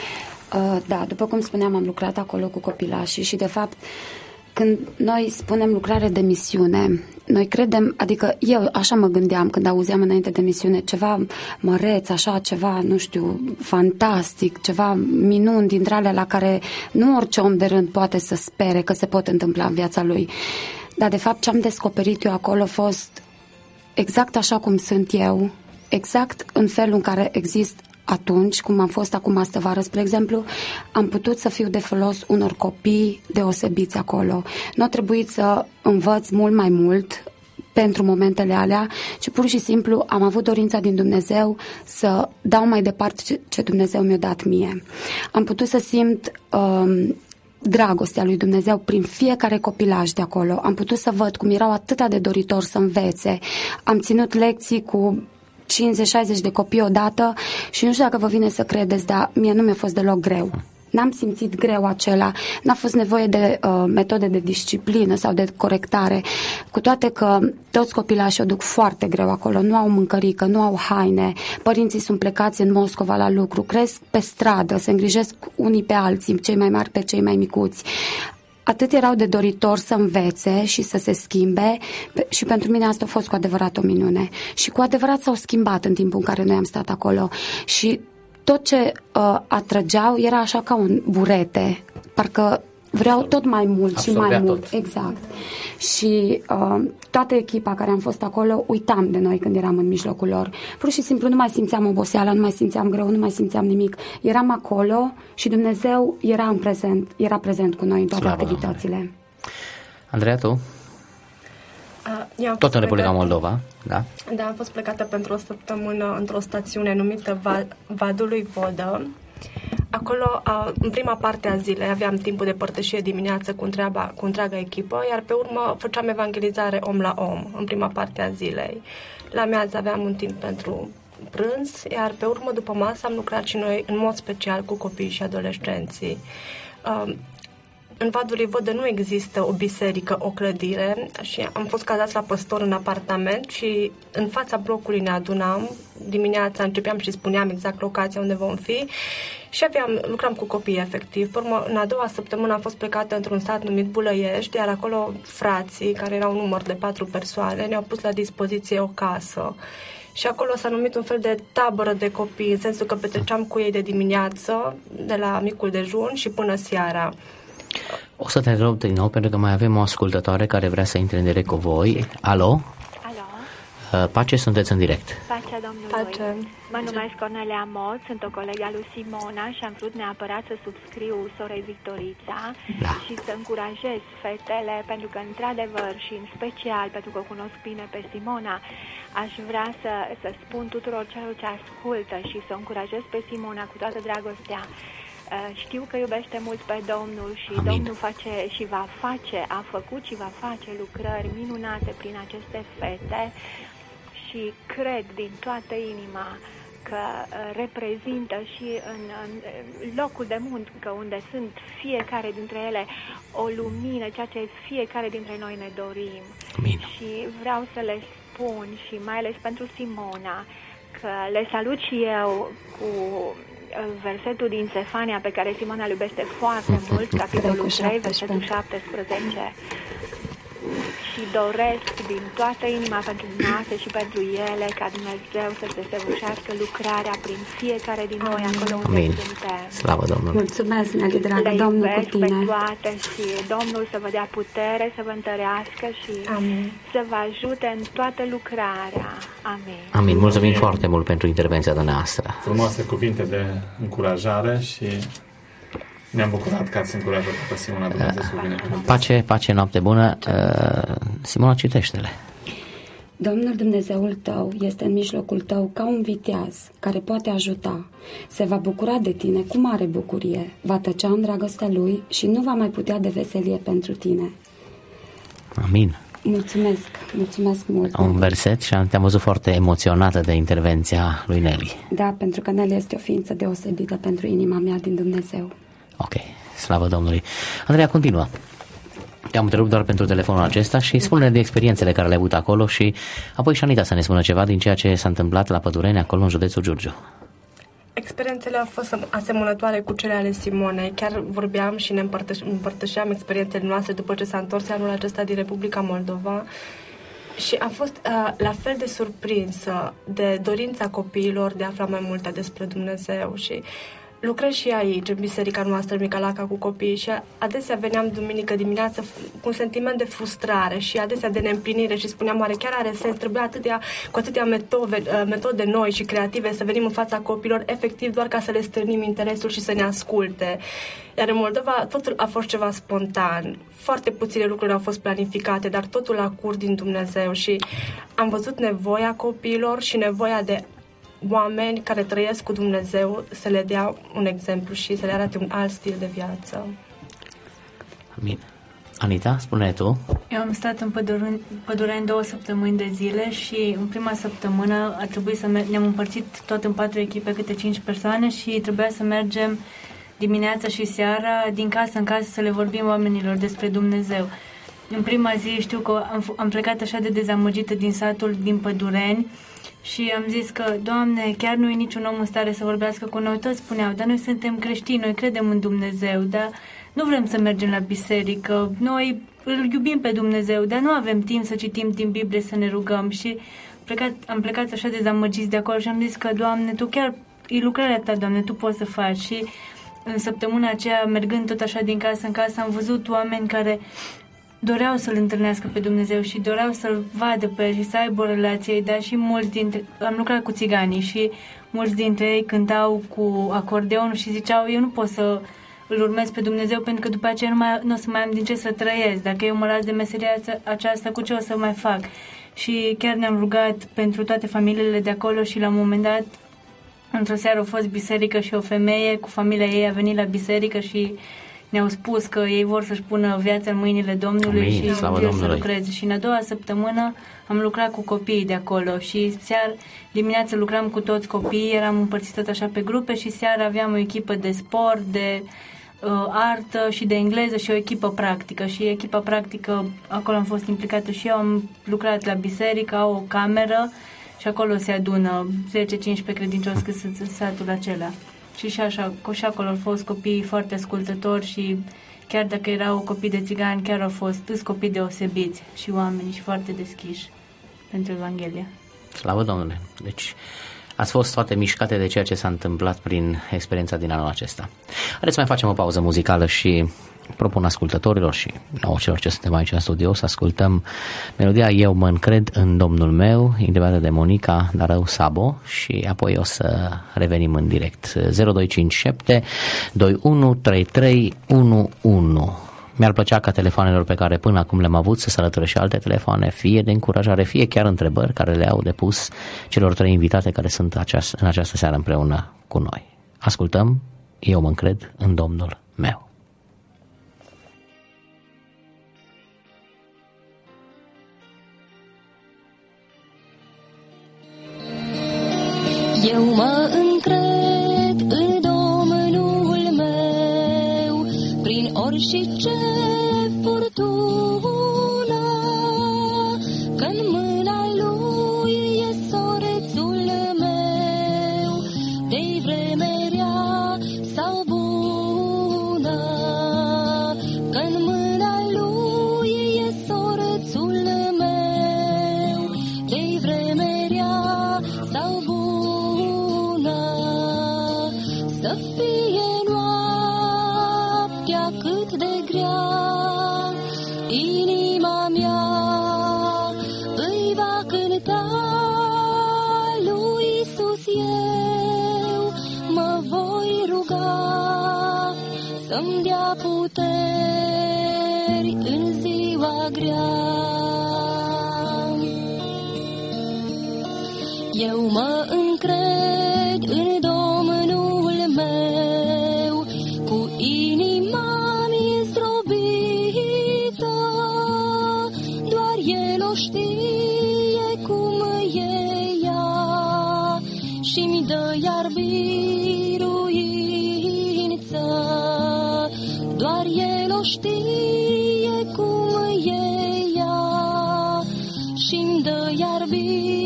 Da, după cum spuneam, am lucrat acolo cu copilașii și de fapt când noi spunem lucrare de misiune, noi credem, adică eu așa mă gândeam când auzeam înainte de misiune, ceva măreț, așa, ceva, nu știu, fantastic, ceva minuni dintre alea la care nu orice om de rând poate să spere că se pot întâmpla în viața lui. Dar de fapt ce am descoperit eu acolo a fost exact așa cum sunt eu, exact în felul în care exist atunci, cum am fost acum astăvară, spre exemplu, am putut să fiu de folos unor copii deosebiți acolo. Nu a trebuit să învăț mult mai mult pentru momentele alea, ci pur și simplu am avut dorința din Dumnezeu să dau mai departe ce Dumnezeu mi-a dat mie. Am putut să simt dragostea lui Dumnezeu prin fiecare copilaj de acolo. Am putut să văd cum erau atât de doritori să învețe. Am ținut lecții cu 50-60 de copii odată și nu știu dacă vă vine să credeți, dar mie nu mi-a fost deloc greu. N-am simțit greu acela, n-a fost nevoie de metode de disciplină sau de corectare, cu toate că toți copilașii o duc foarte greu acolo, nu au mâncărică, nu au haine, părinții sunt plecați în Moscova la lucru, cresc pe stradă, se îngrijesc unii pe alții, cei mai mari pe cei mai micuți. Atât erau de doritori să învețe și să se schimbe și pentru mine asta a fost cu adevărat o minune. Și cu adevărat s-au schimbat în timpul în care noi am stat acolo. Și tot ce atrăgeau era așa ca un burete, parcă vreau tot mai mult și mai mult. Tot. Exact. Și toată echipa care am fost acolo uitam de noi când eram în mijlocul lor. Pur și simplu nu mai simțeam oboseală, nu mai simțeam greu, nu mai simțeam nimic. Eram acolo și Dumnezeu era prezent cu noi în toate activitățile. Andreea, tu? Tot în Republica Moldova, da? Da, am fost plecată pentru o săptămână într-o stațiune numită Vadul lui Vodă. Acolo, în prima parte a zilei, aveam timpul de părtășie dimineață cu întreaga echipă, iar pe urmă făceam evangelizare om la om, în prima parte a zilei. La amiază aveam un timp pentru prânz, iar pe urmă, după masă, am lucrat și noi în mod special cu copiii și adolescenții. în Vadul Vodă nu există o biserică, o clădire și am fost cazați la păstor în apartament și în fața blocului ne adunam, dimineața începeam și spuneam exact locația unde vom fi și lucram cu copii efectiv. Pe urmă, în a doua săptămână am fost plecată într-un sat numit Bulăiești, iar acolo frații, care erau un număr de 4 persoane, ne-au pus la dispoziție o casă. Și acolo s-a numit un fel de tabără de copii, în sensul că petreceam cu ei de dimineață, de la micul dejun și până seara. O să te rog din nou, pentru că mai avem o ascultătoare care vrea să intre în direct cu voi. Alo? Pace, sunteți în direct. Pacea Domnului. Pace. Mă numesc Cornelia Mod, sunt o colegă a lui Simona și am vrut neapărat să subscriu sorei Victorița și să încurajez fetele, pentru că într-adevăr și în special pentru că o cunosc bine pe Simona, aș vrea să spun tuturor celor ce ascultă și să încurajez pe Simona cu toată dragostea. Știu că iubește mult pe Domnul și Amin. Domnul face și a făcut și va face lucrări minunate prin aceste fete și cred din toată inima că reprezintă și în locul de muncă unde sunt fiecare dintre ele o lumină, ceea ce fiecare dintre noi ne dorim. Amin. Și vreau să le spun și mai ales pentru Simona că le salut și eu cu versetul din Sefania pe care Simona îl iubește foarte mult, capitolul 3, versetul 17. Și doresc din toată inima pentru dumneavoastră și pentru ele ca Dumnezeu să se săvârșească lucrarea prin fiecare din noi acolo unde suntem. Slavă Domnului! Mulțumesc, Nelly, dragă, Domnul cu tine! Le iubesc pe toate și Domnul să vă dea putere, să vă întărească și să vă ajute în toată lucrarea. Amin! Amin! Mulțumim foarte mult pentru intervenția dumneavoastră! Frumoase cuvinte de încurajare și ne-am bucurat că ați încurajat pe Simona, Dumnezeu să binecuvânteze. Pace, noapte bună. Simona, citește-le. Domnul Dumnezeul tău este în mijlocul tău ca un viteaz care poate ajuta. Se va bucura de tine cu mare bucurie, va tăcea în dragostea lui și nu va mai putea de veselie pentru tine. Amin. Mulțumesc mult. Un verset și te-am văzut foarte emoționată de intervenția lui Nelly. Da, pentru că Nelly este o ființă deosebită pentru inima mea din Dumnezeu. Ok, slavă Domnului. Andreea, continuă. Te-am întrerupt doar pentru telefonul acesta și spune-ne de experiențele care le-ai avut acolo și apoi și Anita să ne spună ceva din ceea ce s-a întâmplat la Pădureni, acolo în județul Giurgiu. Experiențele au fost asemănătoare cu cele ale Simonei. Chiar vorbeam și ne împărtășeam experiențele noastre după ce s-a întors anul acesta din Republica Moldova. Și am fost la fel de surprinsă de dorința copiilor de a afla mai multe despre Dumnezeu și lucrez și aici, în biserica noastră, Micalaca, cu copii și adesea veneam duminică dimineață cu un sentiment de frustrare și adesea de neîmplinire și spuneam, oare chiar are sens? Trebuia cu atâtea metode noi și creative să venim în fața copiilor, efectiv doar ca să le stârnim interesul și să ne asculte. Iar în Moldova totul a fost ceva spontan. Foarte puține lucruri au fost planificate, dar totul a curs din Dumnezeu și am văzut nevoia copiilor și nevoia de oameni care trăiesc cu Dumnezeu să le dea un exemplu și să le arate un alt stil de viață. Amin. Anita, spune tu. Eu am stat în Pădureni 2 săptămâni de zile și în prima săptămână a trebuit să ne-am împărțit tot în 4 echipe, câte 5 persoane și trebuia să mergem dimineața și seara din casă în casă să le vorbim oamenilor despre Dumnezeu. În prima zi știu că am plecat așa de dezamăgită din satul din Pădureni și am zis că, Doamne, chiar nu e niciun om în stare să vorbească cu noi. Toți spuneau, dar noi suntem creștini, noi credem în Dumnezeu, dar nu vrem să mergem la biserică, noi îl iubim pe Dumnezeu, dar nu avem timp să citim din Biblie, să ne rugăm. Și am plecat așa dezamăgiți de acolo și am zis că, Doamne, Tu chiar, e lucrarea Ta, Doamne, Tu poți să faci. Și în săptămâna aceea, mergând tot așa din casă în casă, am văzut oameni care doreau să-L întâlnească pe Dumnezeu și doreau să-L vadă pe El și să aibă o relație, dar și am lucrat cu țiganii și mulți dintre ei cântau cu acordeonul și ziceau, eu nu pot să îl urmez pe Dumnezeu pentru că după aceea nu o să mai am din ce să trăiesc, dacă eu mă las de meseria aceasta, cu ce o să mai fac? Și chiar ne-am rugat pentru toate familiile de acolo și la un moment dat, într-o seară a fost biserică și o femeie cu familia ei a venit la biserică și ne-au spus că ei vor să-și pună viața în mâinile Domnului. Amin, și eu să lucreze. Și în a doua săptămână am lucrat cu copiii de acolo și dimineața lucram cu toți copiii, eram împărțiți tot așa pe grupe și seara aveam o echipă de sport, de artă și de engleză și o echipă practică. Și echipa practică, acolo am fost implicată și eu, am lucrat la biserică, au o cameră și acolo se adună 10-15 credincioși cât satul acela. Și așa, și acolo au fost copii foarte ascultători și chiar dacă erau copii de țigani, chiar au fost copii deosebiți și oameni și foarte deschiși pentru Evanghelie. Slavă Domnule! Deci ați fost toate mișcate de ceea ce s-a întâmplat prin experiența din anul acesta. Haideți să mai facem o pauză muzicală și propun ascultătorilor și nouă celor ce suntem aici în studio să ascultăm melodia Eu mă încred în Domnul meu, interpretată de Monica Darău Sabo, și apoi o să revenim în direct. 0257 213311. Mi-ar plăcea ca telefoanelor pe care până acum le-am avut să se alăture și alte telefoane, fie de încurajare, fie chiar întrebări care le-au depus celor 3 invitate care sunt în această seară împreună cu noi. Ascultăm Eu mă încred în Domnul meu. Eu mă încred în Domnul meu, prin orice furtună, că-n mâna Lui e sorețul meu, de-i vreme rea sau bună, că-n mâna Lui e sorețul meu, de-i vreme rea sau bună. Să fie noaptea cât de grea, inima mea îi va cânta lui Iisus. Eu mă voi ruga să-mi dea puteri în ziua grea. Eu mă încred în Domnul meu, cu inima-mi zdrobită, doar El o știe cum e ea și-mi dă iar biruință, doar El o știe cum e ea și-mi dă iar biruință.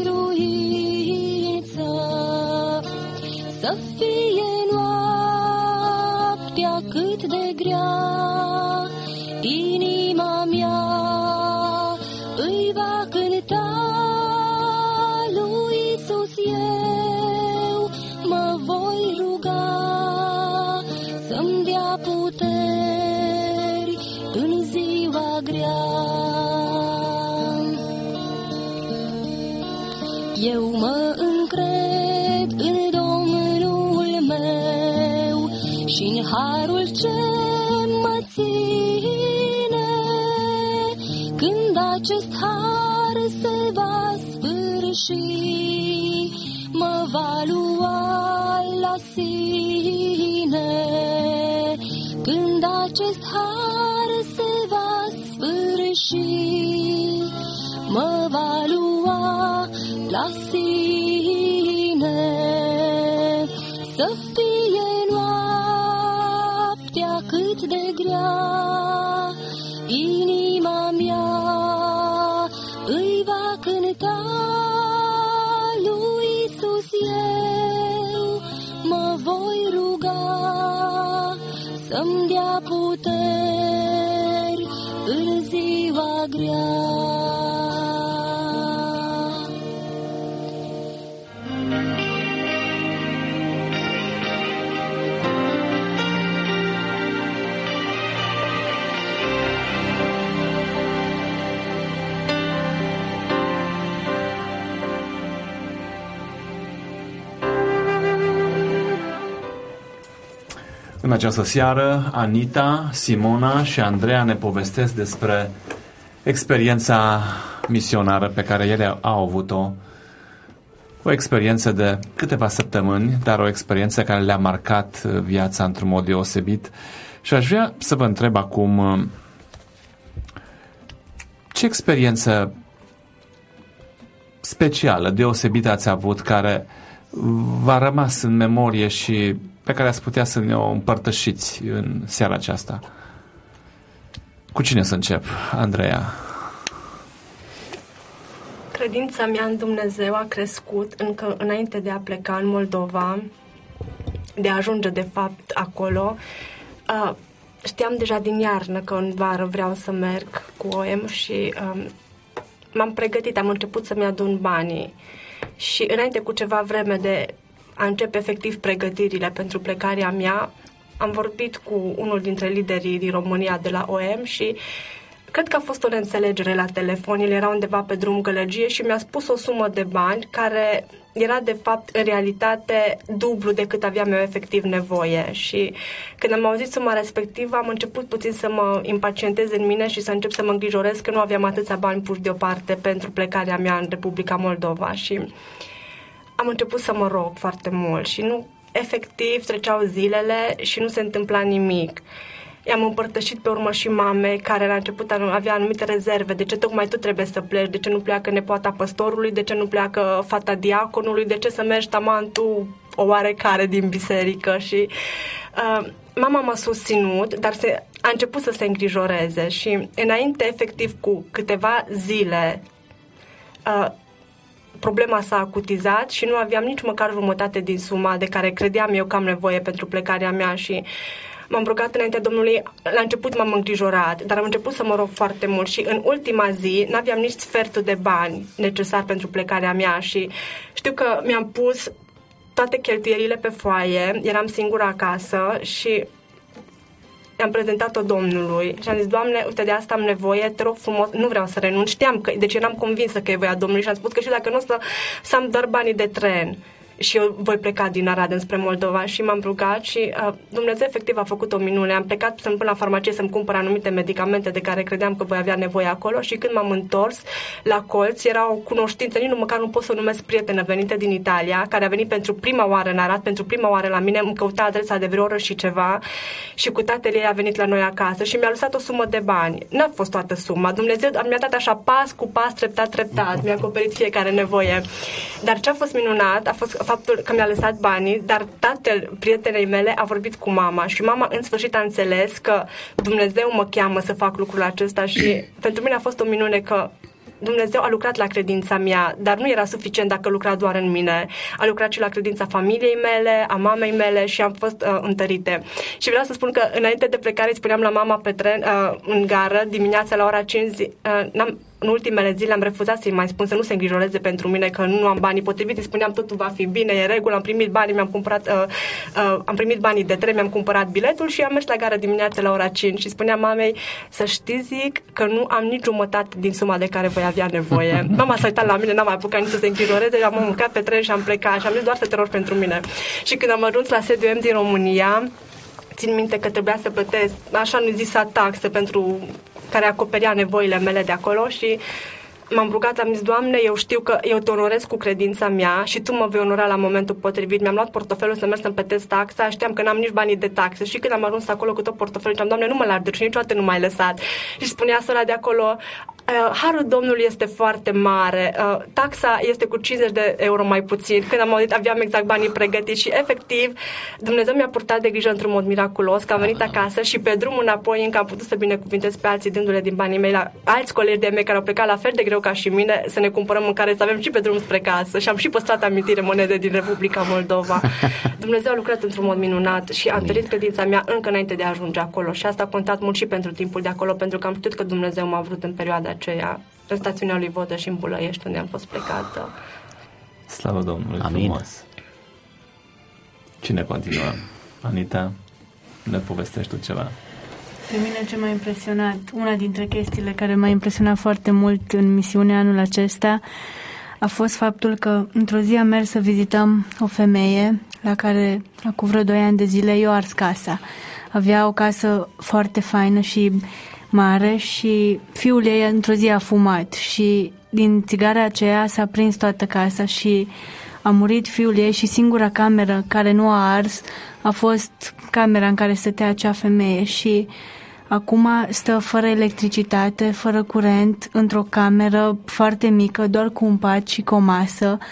Să fie noaptea cât de grea, inima mea îi va cânta lui Iisus. Eu mă voi ruga să-mi dea puteri în ziua grea. Eu mă încred în Domnul meu și-n harul ce mă ține. Când acest har se va sfârși, mă va lua la sine. Când acest har se va sfârși, mă va lua la sine. Să fie noaptea cât de grea, inima mea îi va cânta lui Iisus. Eu mă voi ruga să-mi dea puteri în ziua grea. În această seară, Anita, Simona și Andreea ne povestesc despre experiența misionară pe care ele au avut-o. O experiență de câteva săptămâni, dar o experiență care le-a marcat viața într-un mod deosebit. Și aș vrea să vă întreb acum, ce experiență specială, deosebită ați avut, care v-a rămas în memorie și pe care ați putea să ne-o împărtășiți în seara aceasta. Cu cine să încep, Andreea? Credința mea în Dumnezeu a crescut încă înainte de a pleca în Moldova, de a ajunge de fapt acolo. Știam deja din iarnă că în vară vreau să merg cu OM și m-am pregătit, am început să-mi adun banii și înainte cu ceva vreme de a începe efectiv pregătirile pentru plecarea mea, am vorbit cu unul dintre liderii din România de la OM și cred că a fost o neînțelegere la telefon. El era undeva pe drum Gălăgie și mi-a spus o sumă de bani care era de fapt în realitate dublu decât aveam eu efectiv nevoie. Și când am auzit suma respectivă am început puțin să mă impacientez în mine și să încep să mă îngrijorez că nu aveam atâția bani puși deoparte pentru plecarea mea în Republica Moldova și am început să mă rog foarte mult și nu, efectiv treceau zilele și nu se întâmpla nimic. I-am împărtășit pe urmă și mamei care la început avea anumite rezerve. De ce tocmai tu trebuie să pleci? De ce nu pleacă nepoata păstorului? De ce nu pleacă fata diaconului? De ce să mergi taman tu o oarecare din biserică? Și mama m-a susținut, dar a început să se îngrijoreze și înainte, efectiv, cu câteva zile problema s-a acutizat și nu aveam nici măcar jumătate din suma de care credeam eu că am nevoie pentru plecarea mea și m-am rugat înaintea Domnului. La început m-am îngrijorat, dar am început să mă rog foarte mult și în ultima zi n-aveam nici sfertul de bani necesar pentru plecarea mea și știu că mi-am pus toate cheltuielile pe foaie, eram singură acasă și i-am prezentat-o Domnului și am zis: Doamne, uite, de asta am nevoie, te rog frumos, nu vreau să renunț. Știam că, deci eram convinsă că e voia Domnului și am spus că și dacă nu o să am doar banii de tren și eu voi pleca din Arad înspre Moldova și m-am rugat și Dumnezeu efectiv a făcut o minune. Am plecat până la farmacie să-mi cumpăr anumite medicamente de care credeam că voi avea nevoie acolo și când m-am întors la colț era o cunoștință, nici măcar nu pot să o numesc prietenă, venită din Italia, care a venit pentru prima oară în Arad, pentru prima oară la mine, îmi căuta adresa de vreo oră și ceva și cu tatăl ei a venit la noi acasă și mi-a lăsat o sumă de bani. N-a fost toată suma, Dumnezeu mi-a dat așa pas cu pas, treptat, mi-a acoperit fiecare nevoie. Dar ce a fost minunat a fost faptul că mi-a lăsat banii, dar tatăl prietenei mele a vorbit cu mama și mama în sfârșit a înțeles că Dumnezeu mă cheamă să fac lucrul acesta și pentru mine a fost o minune că Dumnezeu a lucrat la credința mea, dar nu era suficient dacă lucra doar în mine. A lucrat și la credința familiei mele, a mamei mele și am fost întărite. Și vreau să spun că înainte de plecare îi spuneam la mama pe tren, în gară, dimineața la ora 5, în ultimele zile am refuzat să-i mai spun să nu se îngrijoreze pentru mine că nu am banii potrivit. Îi spuneam totul va fi bine, e regulă, am primit banii, am primit banii de tren, mi-am cumpărat biletul și am mers la gară dimineața la ora 5 și spuneam mamei să știți, zic, că nu am nici jumătate din suma de care voi avea nevoie. Mama s-a uitat la mine, n-am mai apucat nici să se îngrijoreze, am mâncat pe tren și am plecat și am zis doar să te rogi pentru mine. Și când am ajuns la sediul M din România, țin minte că trebuia să plătesc așa nu zisa taxă pentru care acoperea nevoile mele de acolo și m-am rugat, am zis: Doamne, eu știu că eu te onorez cu credința mea și Tu mă vei onora la momentul potrivit. Mi-am luat portofelul să merg să-mi plătesc taxa, știam că n-am nici banii de taxe și când am ajuns acolo cu tot portofelul, ziceam: Doamne, nu mă larg și niciodată nu m-ai lăsat. Și spunea sora de acolo: harul Domnului este foarte mare, taxa este cu 50 de euro mai puțin. Când am auzit, aveam exact banii pregătiți și efectiv Dumnezeu mi-a purtat de grijă într-un mod miraculos, că am venit acasă și pe drum înapoi încă am putut să binecuvintez pe alții dându-le din banii mei la alți colegi de mei care au plecat la fel de greu ca și mine să ne cumpărăm mâncare, să avem și pe drum spre casă și am și păstrat amintire monede din Republica Moldova. Dumnezeu a lucrat într-un mod minunat și a întărit credința mea încă înainte de a ajunge acolo și asta a contat mult și pentru timpul de acolo, pentru că am știut că Dumnezeu m-a vrut în perioada aceea în stațiunea lui Vodă și în Bulăiești, unde am fost plecată. Slavă Domnului. Amin. Frumos. Cine continuă? Anita, ne povestești tu ceva? Pe mine ce m-a impresionat, una dintre chestiile care m-a impresionat foarte mult în misiunea anul acesta a fost faptul că într-o zi am mers să vizităm o femeie la care acum vreo 2 ani de zile i-a ars casa. Avea o casă foarte faină și mare și fiul ei într-o zi a fumat și din țigara aceea s-a prins toată casa și a murit fiul ei și singura cameră care nu a ars a fost camera în care stătea acea femeie și acum stă fără electricitate, fără curent, într-o cameră foarte mică, doar cu un pat și cu o masă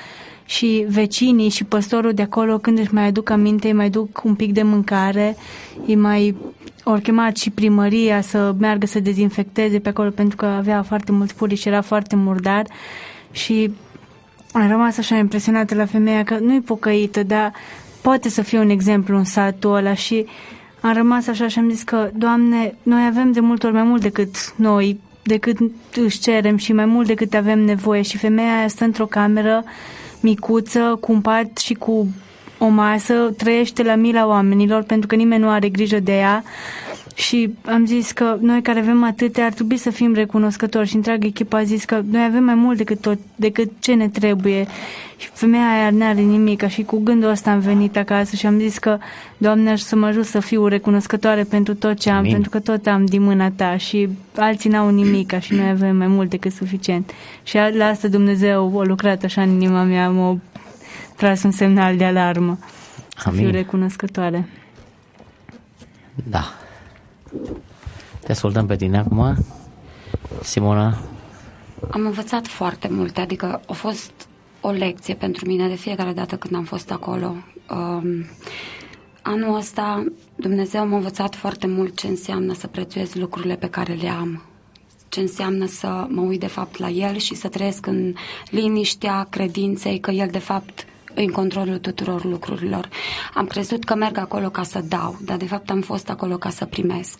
și vecinii și păstorul de acolo, când își mai aduc aminte, îi mai duc un pic de mâncare, au chemat și primăria să meargă să dezinfecteze pe acolo, pentru că avea foarte mulți puri și era foarte murdar. Și am rămas așa impresionată la femeia că nu-i pocăită, dar poate să fie un exemplu în satul ăla. Și am rămas așa și am zis că, Doamne, noi avem de multe ori mai mult decât își cerem și mai mult decât avem nevoie. Și femeia aia stă într-o cameră micuță, cu un pat și cu o masă, trăiește la mila oamenilor, pentru că nimeni nu are grijă de ea. Și am zis că noi care avem atâtea ar trebui să fim recunoscători, și întreaga echipă a zis că noi avem mai mult decât ce ne trebuie. Și femeia aia n-are nimic, și cu gândul ăsta am venit acasă și am zis că, Doamne, să mă ajut să fiu recunoscătoare pentru tot ce am. Amin. Pentru că tot am din mâna Ta și alții n-au nimic și noi avem mai mult decât suficient. Și la asta Dumnezeu a lucrat așa în inima mea, m-a tras un semnal de alarmă. Să fiu recunoscătoare. Da. Te ascultăm pe tine acum, Simona. Am învățat foarte multe, adică a fost o lecție pentru mine de fiecare dată când am fost acolo. Anul ăsta Dumnezeu m-a învățat foarte mult ce înseamnă să prețuiesc lucrurile pe care le am, ce înseamnă să mă uit de fapt la El și să trăiesc în liniștea credinței că El de fapt în controlul tuturor lucrurilor. Am crezut că merg acolo ca să dau, dar de fapt am fost acolo ca să primesc.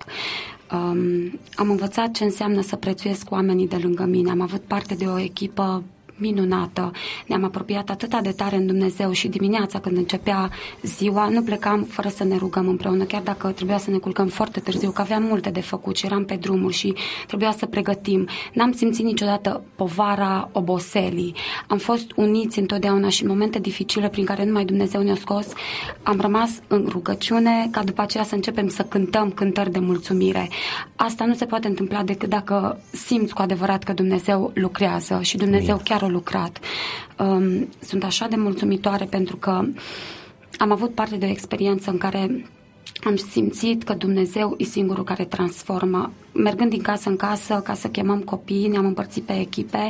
Am învățat ce înseamnă să prețuiesc oamenii de lângă mine. Am avut parte de o echipă minunată. Ne-am apropiat atât de tare în Dumnezeu și dimineața când începea ziua, nu plecam fără să ne rugăm împreună, chiar dacă trebuia să ne culcăm foarte târziu, că aveam multe de făcut și eram pe drumuri și trebuia să pregătim. N-am simțit niciodată povara oboselii. Am fost uniți întotdeauna și în momente dificile prin care numai Dumnezeu ne-a scos, am rămas în rugăciune ca după aceea să începem să cântăm cântări de mulțumire. Asta nu se poate întâmpla decât dacă simți cu adevărat că Dumnezeu lucrează și Dumnezeu chiar a lucrat. Sunt așa de mulțumitoare pentru că am avut parte de o experiență în care am simțit că Dumnezeu e singurul care transformă. Mergând din casă în casă ca să chemăm copii, ne-am împărțit pe echipe.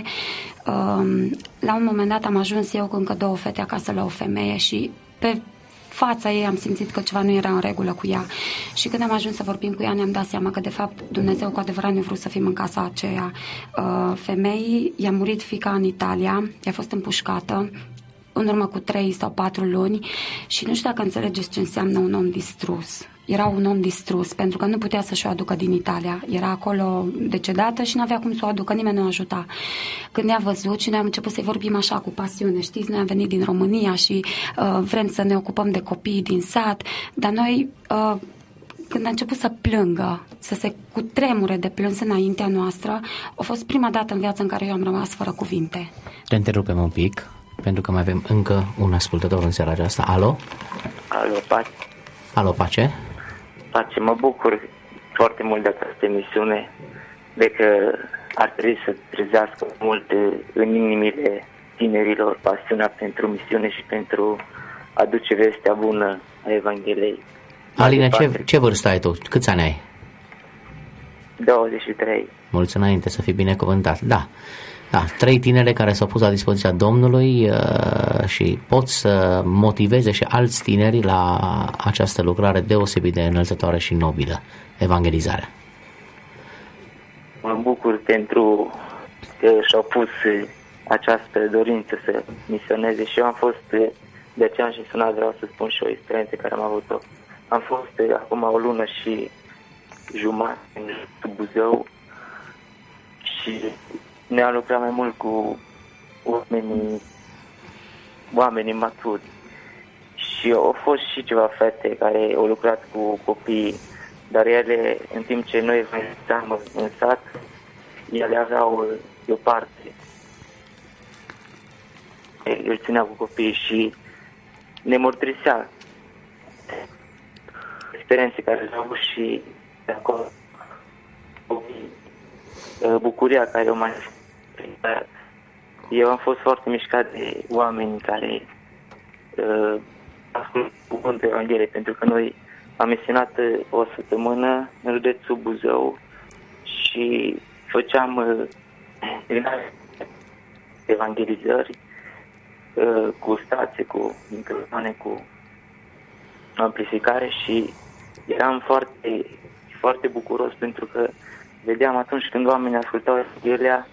La un moment dat am ajuns eu cu încă 2 fete acasă la o femeie și pe fața ei am simțit că ceva nu era în regulă cu ea. Și când am ajuns să vorbim cu ea, ne-am dat seama că de fapt Dumnezeu cu adevărat ne-a vrut să fim în casa aceea. Femeii, i-a murit fiica în Italia, i-a fost împușcată în urmă cu 3 sau 4 luni și nu știu dacă înțelegeți ce înseamnă un om distrus. Era un om distrus, pentru că nu putea să-și o aducă din Italia. Era acolo decedată și n-avea cum să o aducă, nimeni nu o ajuta. Când ne-a văzut și noi am început să-i vorbim așa cu pasiune, știți, noi am venit din România și vrem să ne ocupăm de copii din sat, dar noi, când a început să plângă, să se cutremure de plâns înaintea noastră, a fost prima dată în viața în care eu am rămas fără cuvinte. Te întrerupem un pic, pentru că mai avem încă un ascultător în seara aceasta. Alo? Alo, Pace. Alo, Pace. Pace, mă bucur foarte mult de această emisiune, de că ar trebui să trezească mult în inimile tinerilor pasiunea pentru misiune și pentru a duce vestea bună a Evangheliei. Aline, ce vârstă ai tu? Câți ani ai? 23. Mulți înainte, să fii binecuvântat. Da, 3 tinere care s-au pus la dispoziția Domnului și pot să motiveze și alți tineri la această lucrare deosebit de înălțătoare și nobilă, evangelizarea. Mă bucur pentru că și-au pus această dorință să misioneze și eu am fost, de aceea am și sunat, vreau să spun și o experiență care am avut-o. Am fost acum o lună și jumătate în Buzău și ne-am lucrat mai mult cu oamenii maturi și au fost și ceva fete care au lucrat cu copiii, dar ele, în timp ce noi evangelizam în sat, ele aveau o parte, îl țineau cu copiii și ne mărturisea experiențe care le-au avut și de acolo, bucuria care o mai eu am fost foarte mișcat de oameni care ascultă cuvântul Evangheliei, pentru că noi am misionat o săptămână în județul Buzău și făceam evangelizări cu stație, cu microfoane, cu amplificare și eram foarte, foarte bucuros pentru că vedeam atunci când oamenii ascultau Evanghelia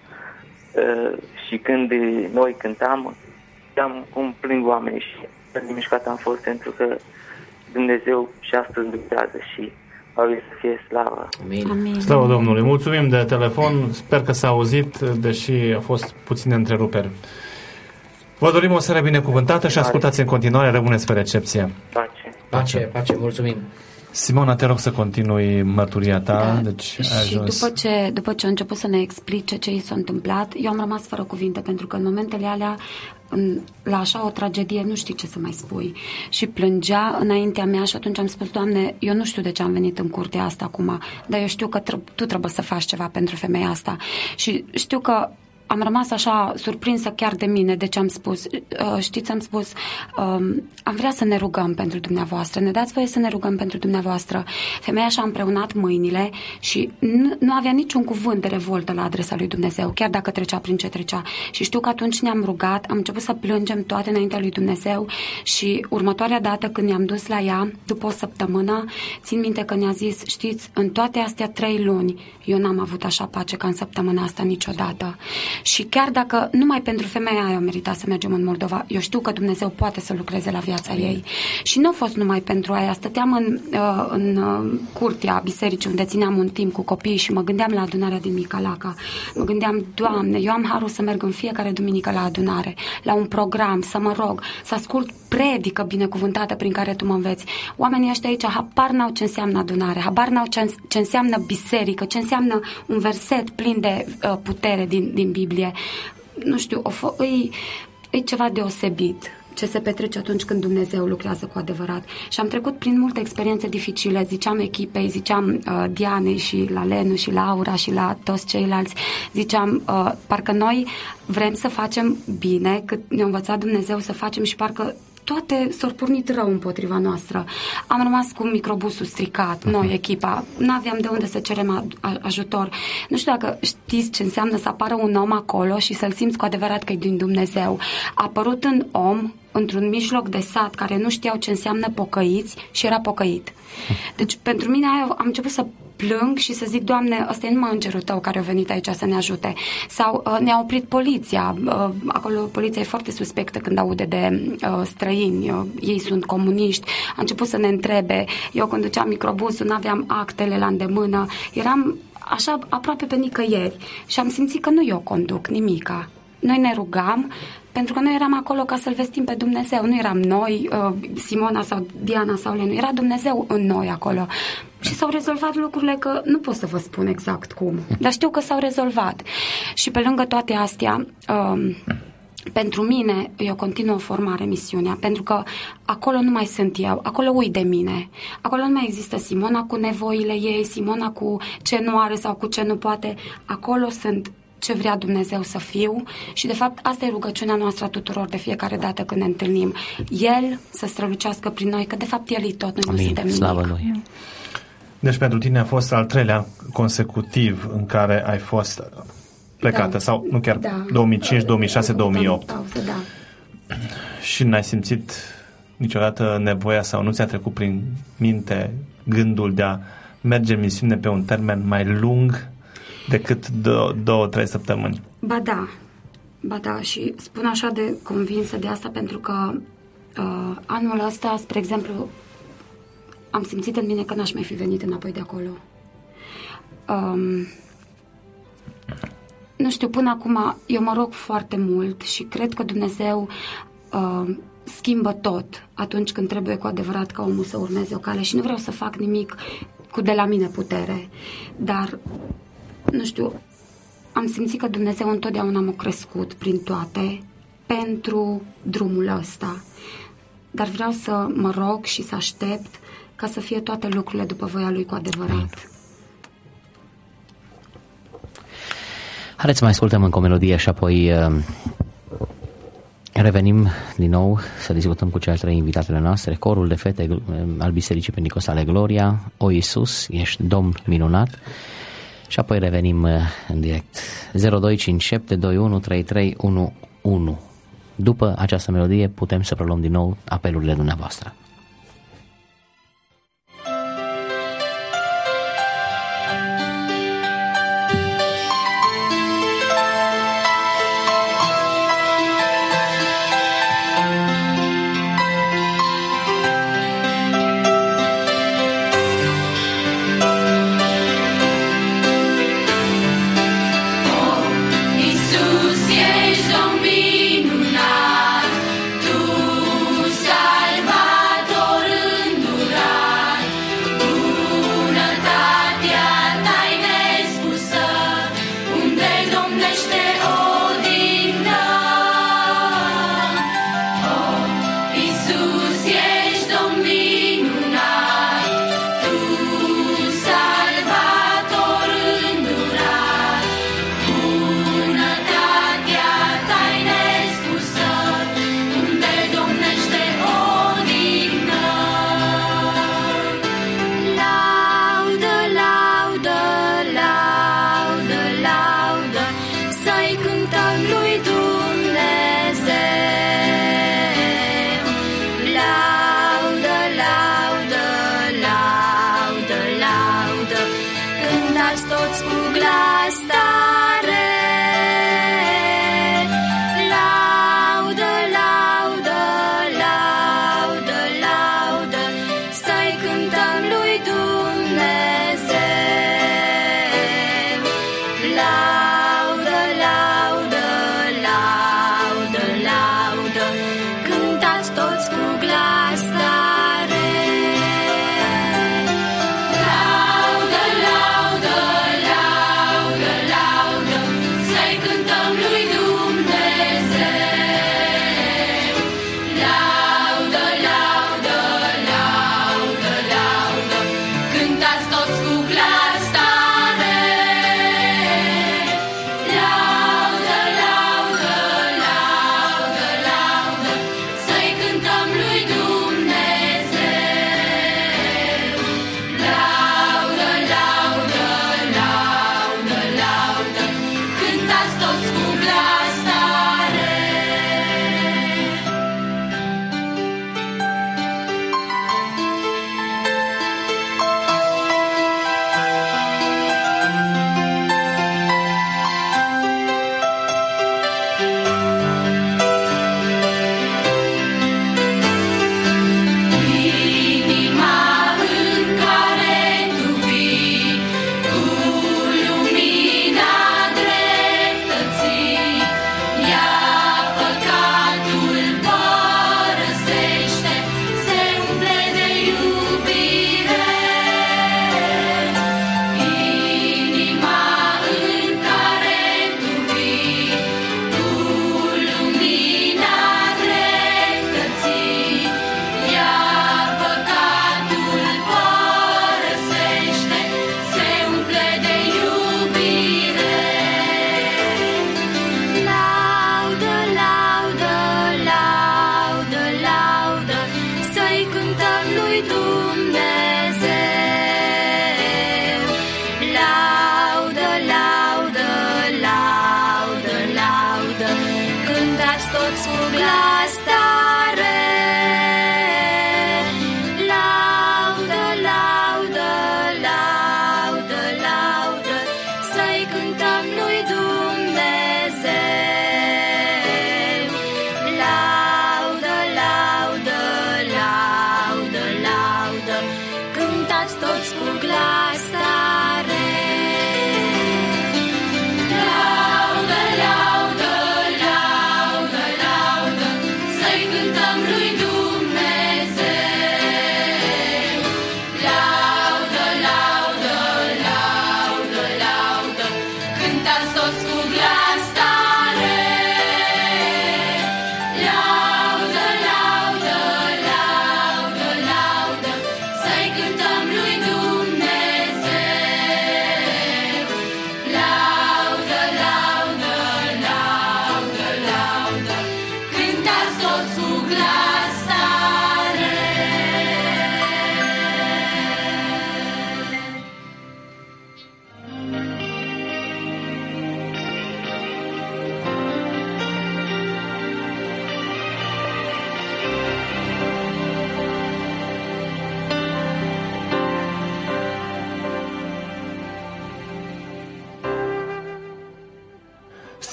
și când noi cântam, vedeam cum plâng oamenii și mișcat am fost pentru că Dumnezeu și astăzi lucrează și Lui să fie slavă. Amin. Slavă Domnului. Mulțumim de telefon. Sper că s-a auzit, deși a fost puține întreruperi. Vă dorim o seară binecuvântată și ascultați în continuare. Rămâneți pe recepție. Pace. Pace, mulțumim. Simona, te rog să continui mărturia ta. Da. Deci, și după ce a început să ne explice ce i s-a întâmplat, eu am rămas fără cuvinte, pentru că în momentele alea, la așa o tragedie, nu știi ce să mai spui. Și plângea înaintea mea și atunci am spus: Doamne, eu nu știu de ce am venit în curtea asta acum, dar eu știu că Tu trebuie să faci ceva pentru femeia asta. Și știu că am rămas așa surprinsă chiar de mine, deci am spus, știți, am spus, am vrea să ne rugăm pentru dumneavoastră, ne dați voie să ne rugăm pentru dumneavoastră. Femeia și-a împreunat mâinile și nu avea niciun cuvânt de revoltă la adresa lui Dumnezeu, chiar dacă trecea prin ce trecea. Și știu că atunci ne-am rugat, am început să plângem toate înaintea lui Dumnezeu și următoarea dată când ne-am dus la ea, după o săptămână, țin minte că ne-a zis: știți, în toate astea 3 luni, eu n-am avut așa pace ca în săptămâna asta niciodată. Și chiar dacă numai pentru femeia aia o merita să mergem în Moldova, eu știu că Dumnezeu poate să lucreze la viața ei. Și nu a fost numai pentru aia. Stăteam în curtea bisericii unde țineam un timp cu copiii și mă gândeam la adunarea din Micalaca. Mă gândeam: Doamne, eu am harul să merg în fiecare duminică la adunare, la un program, să mă rog, să ascult predică binecuvântată prin care Tu mă înveți. Oamenii ăștia aici habar n-au ce înseamnă adunare, habar n-au ce înseamnă biserică, ce înseamnă un verset plin de putere din Biblie. Nu știu, e ceva deosebit ce se petrece atunci când Dumnezeu lucrează cu adevărat. Și am trecut prin multe experiențe dificile, ziceam echipei, ziceam Dianei și la Lenu și la Aura și la toți ceilalți, ziceam, parcă noi vrem să facem bine, cât ne-a învățat Dumnezeu să facem și parcă toate s-au pornit rău împotriva noastră. Am rămas cu microbusul stricat, noi, echipa, n-aveam de unde să cerem ajutor. Nu știu dacă știți ce înseamnă să apară un om acolo și să-l simți cu adevărat că e din Dumnezeu. A apărut un om într-un mijloc de sat care nu știau ce înseamnă pocăiți și era pocăit. Deci pentru mine am început să plâng și să zic: Doamne, ăsta e numai îngerul Tău care a venit aici să ne ajute. Sau ne-a oprit poliția. Acolo poliția e foarte suspectă când aude de străini. Ei sunt comuniști. A început să ne întrebe. Eu conduceam microbusul, n-aveam actele la îndemână. Eram așa aproape pe nicăieri. Și am simțit că nu eu conduc nimica. Noi ne rugam pentru că noi eram acolo ca să-L vestim pe Dumnezeu. Nu eram noi, Simona sau Diana sau Lenu. Era Dumnezeu în noi acolo. Și s-au rezolvat lucrurile, că nu pot să vă spun exact cum, dar știu că s-au rezolvat. Și pe lângă toate astea, pentru mine, eu continuă formare misiunea, pentru că acolo nu mai sunt eu, acolo uit de mine. Acolo nu mai există Simona cu nevoile ei, Simona cu ce nu are sau cu ce nu poate. Acolo sunt ce vrea Dumnezeu să fiu și de fapt asta e rugăciunea noastră a tuturor de fiecare dată când ne întâlnim. El să strălucească prin noi, că de fapt El e tot, noi nu suntem nimic. Slavă Lui. Deci pentru tine a fost al 3-lea consecutiv în care ai fost plecată, da. Sau nu chiar, da. 2005, 2006, 2008. Da. Și n-ai simțit niciodată nevoia sau nu ți-a trecut prin minte gândul de a merge în misiune pe un termen mai lung decât 2-3 săptămâni? Ba da, și spun așa de convinsă de asta pentru că anul ăsta, spre exemplu, am simțit în mine că n-aș mai fi venit înapoi de acolo. Nu știu, până acum eu mă rog foarte mult și cred că Dumnezeu schimbă tot atunci când trebuie cu adevărat ca omul să urmeze o cale și nu vreau să fac nimic cu de la mine putere, dar nu știu, am simțit că Dumnezeu întotdeauna m-a crescut prin toate pentru drumul ăsta, dar vreau să mă rog și să aștept ca să fie toate lucrurile după voia Lui cu adevărat. Haideți să mai ascultăm încă o melodie și apoi revenim din nou să discutăm cu cele 3 invitatele noastre, corul de fete al Bisericii Penticostale Gloria, O Iisus, ești Domn minunat, și apoi revenim în direct. 0257 21 33 11. după această melodie putem să preluăm din nou apelurile dumneavoastră.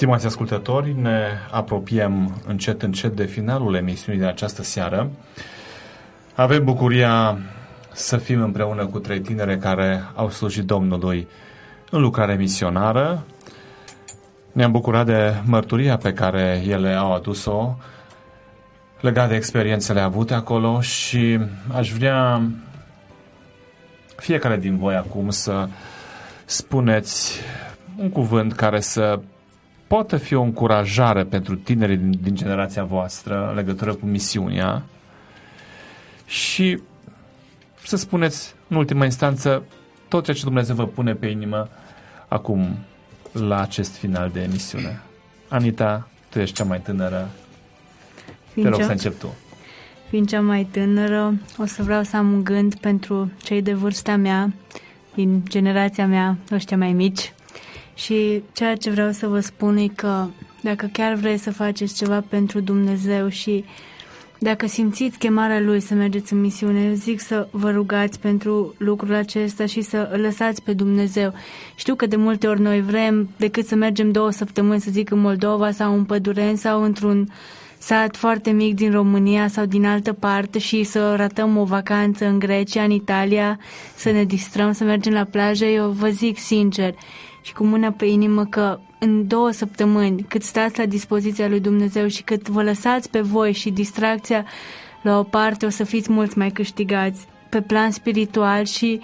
Stimați ascultători, ne apropiem încet de finalul emisiunii de această seară. Avem bucuria să fim împreună cu 3 tinere care au slujit Domnului în lucrare misionară. Ne-am bucurat de mărturia pe care ele au adus-o legat de experiențele avute acolo și aș vrea fiecare din voi acum să spuneți un cuvânt care să poate fi o încurajare pentru tinerii din generația voastră în legătură cu misiunea și să spuneți în ultima instanță tot ceea ce Dumnezeu vă pune pe inimă acum la acest final de emisiune. Anita, tu ești cea mai tânără. Te rog să încep tu. Fiind cea mai tânără, o să vreau să am un gând pentru cei de vârsta mea, din generația mea, ăștia mai mici. Și ceea ce vreau să vă spun e că dacă chiar vreți să faceți ceva pentru Dumnezeu și dacă simțiți chemarea Lui să mergeți în misiune, eu zic să vă rugați pentru lucrul acesta și să îl lăsați pe Dumnezeu. Știu că de multe ori noi vrem decât să mergem 2 săptămâni, să zic, în Moldova sau în Pădureni sau într-un sat foarte mic din România sau din altă parte și să ratăm o vacanță în Grecia, în Italia, să ne distrăm, să mergem la plajă. Eu vă zic sincer și cu mâna pe inimă că în 2 săptămâni, cât stați la dispoziția lui Dumnezeu și cât vă lăsați pe voi și distracția la o parte, o să fiți mulți mai câștigați pe plan spiritual și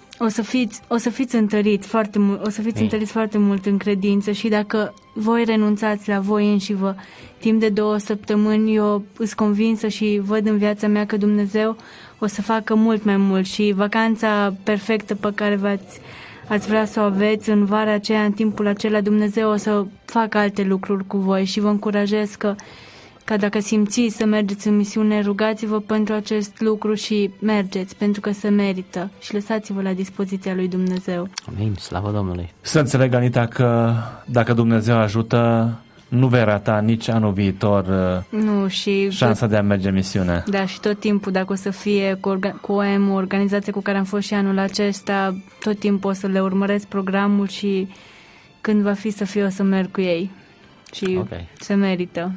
o să fiți întăriți foarte mult, o să fiți întăriți foarte mult în credință și dacă voi renunțați la voi înși vă timp de 2 săptămâni, eu sunt convinsă și văd în viața mea că Dumnezeu o să facă mult mai mult și vacanța perfectă pe care ați vrea să o aveți în vara aceea, în timpul acela, Dumnezeu o să facă alte lucruri cu voi și vă încurajez că dacă simțiți să mergeți în misiune, rugați-vă pentru acest lucru și mergeți, pentru că se merită și lăsați-vă la dispoziția lui Dumnezeu. Amin, slavă Domnului! Să înțeleg, Anita, că dacă Dumnezeu ajută, nu vei rata nici anul viitor șansa de a merge în misiune. Da, și tot timpul, dacă o să fie cu OM, o organizație cu care am fost și anul acesta, tot timpul o să le urmăresc programul și când va fi să fie, o să merg cu ei. Și se merită.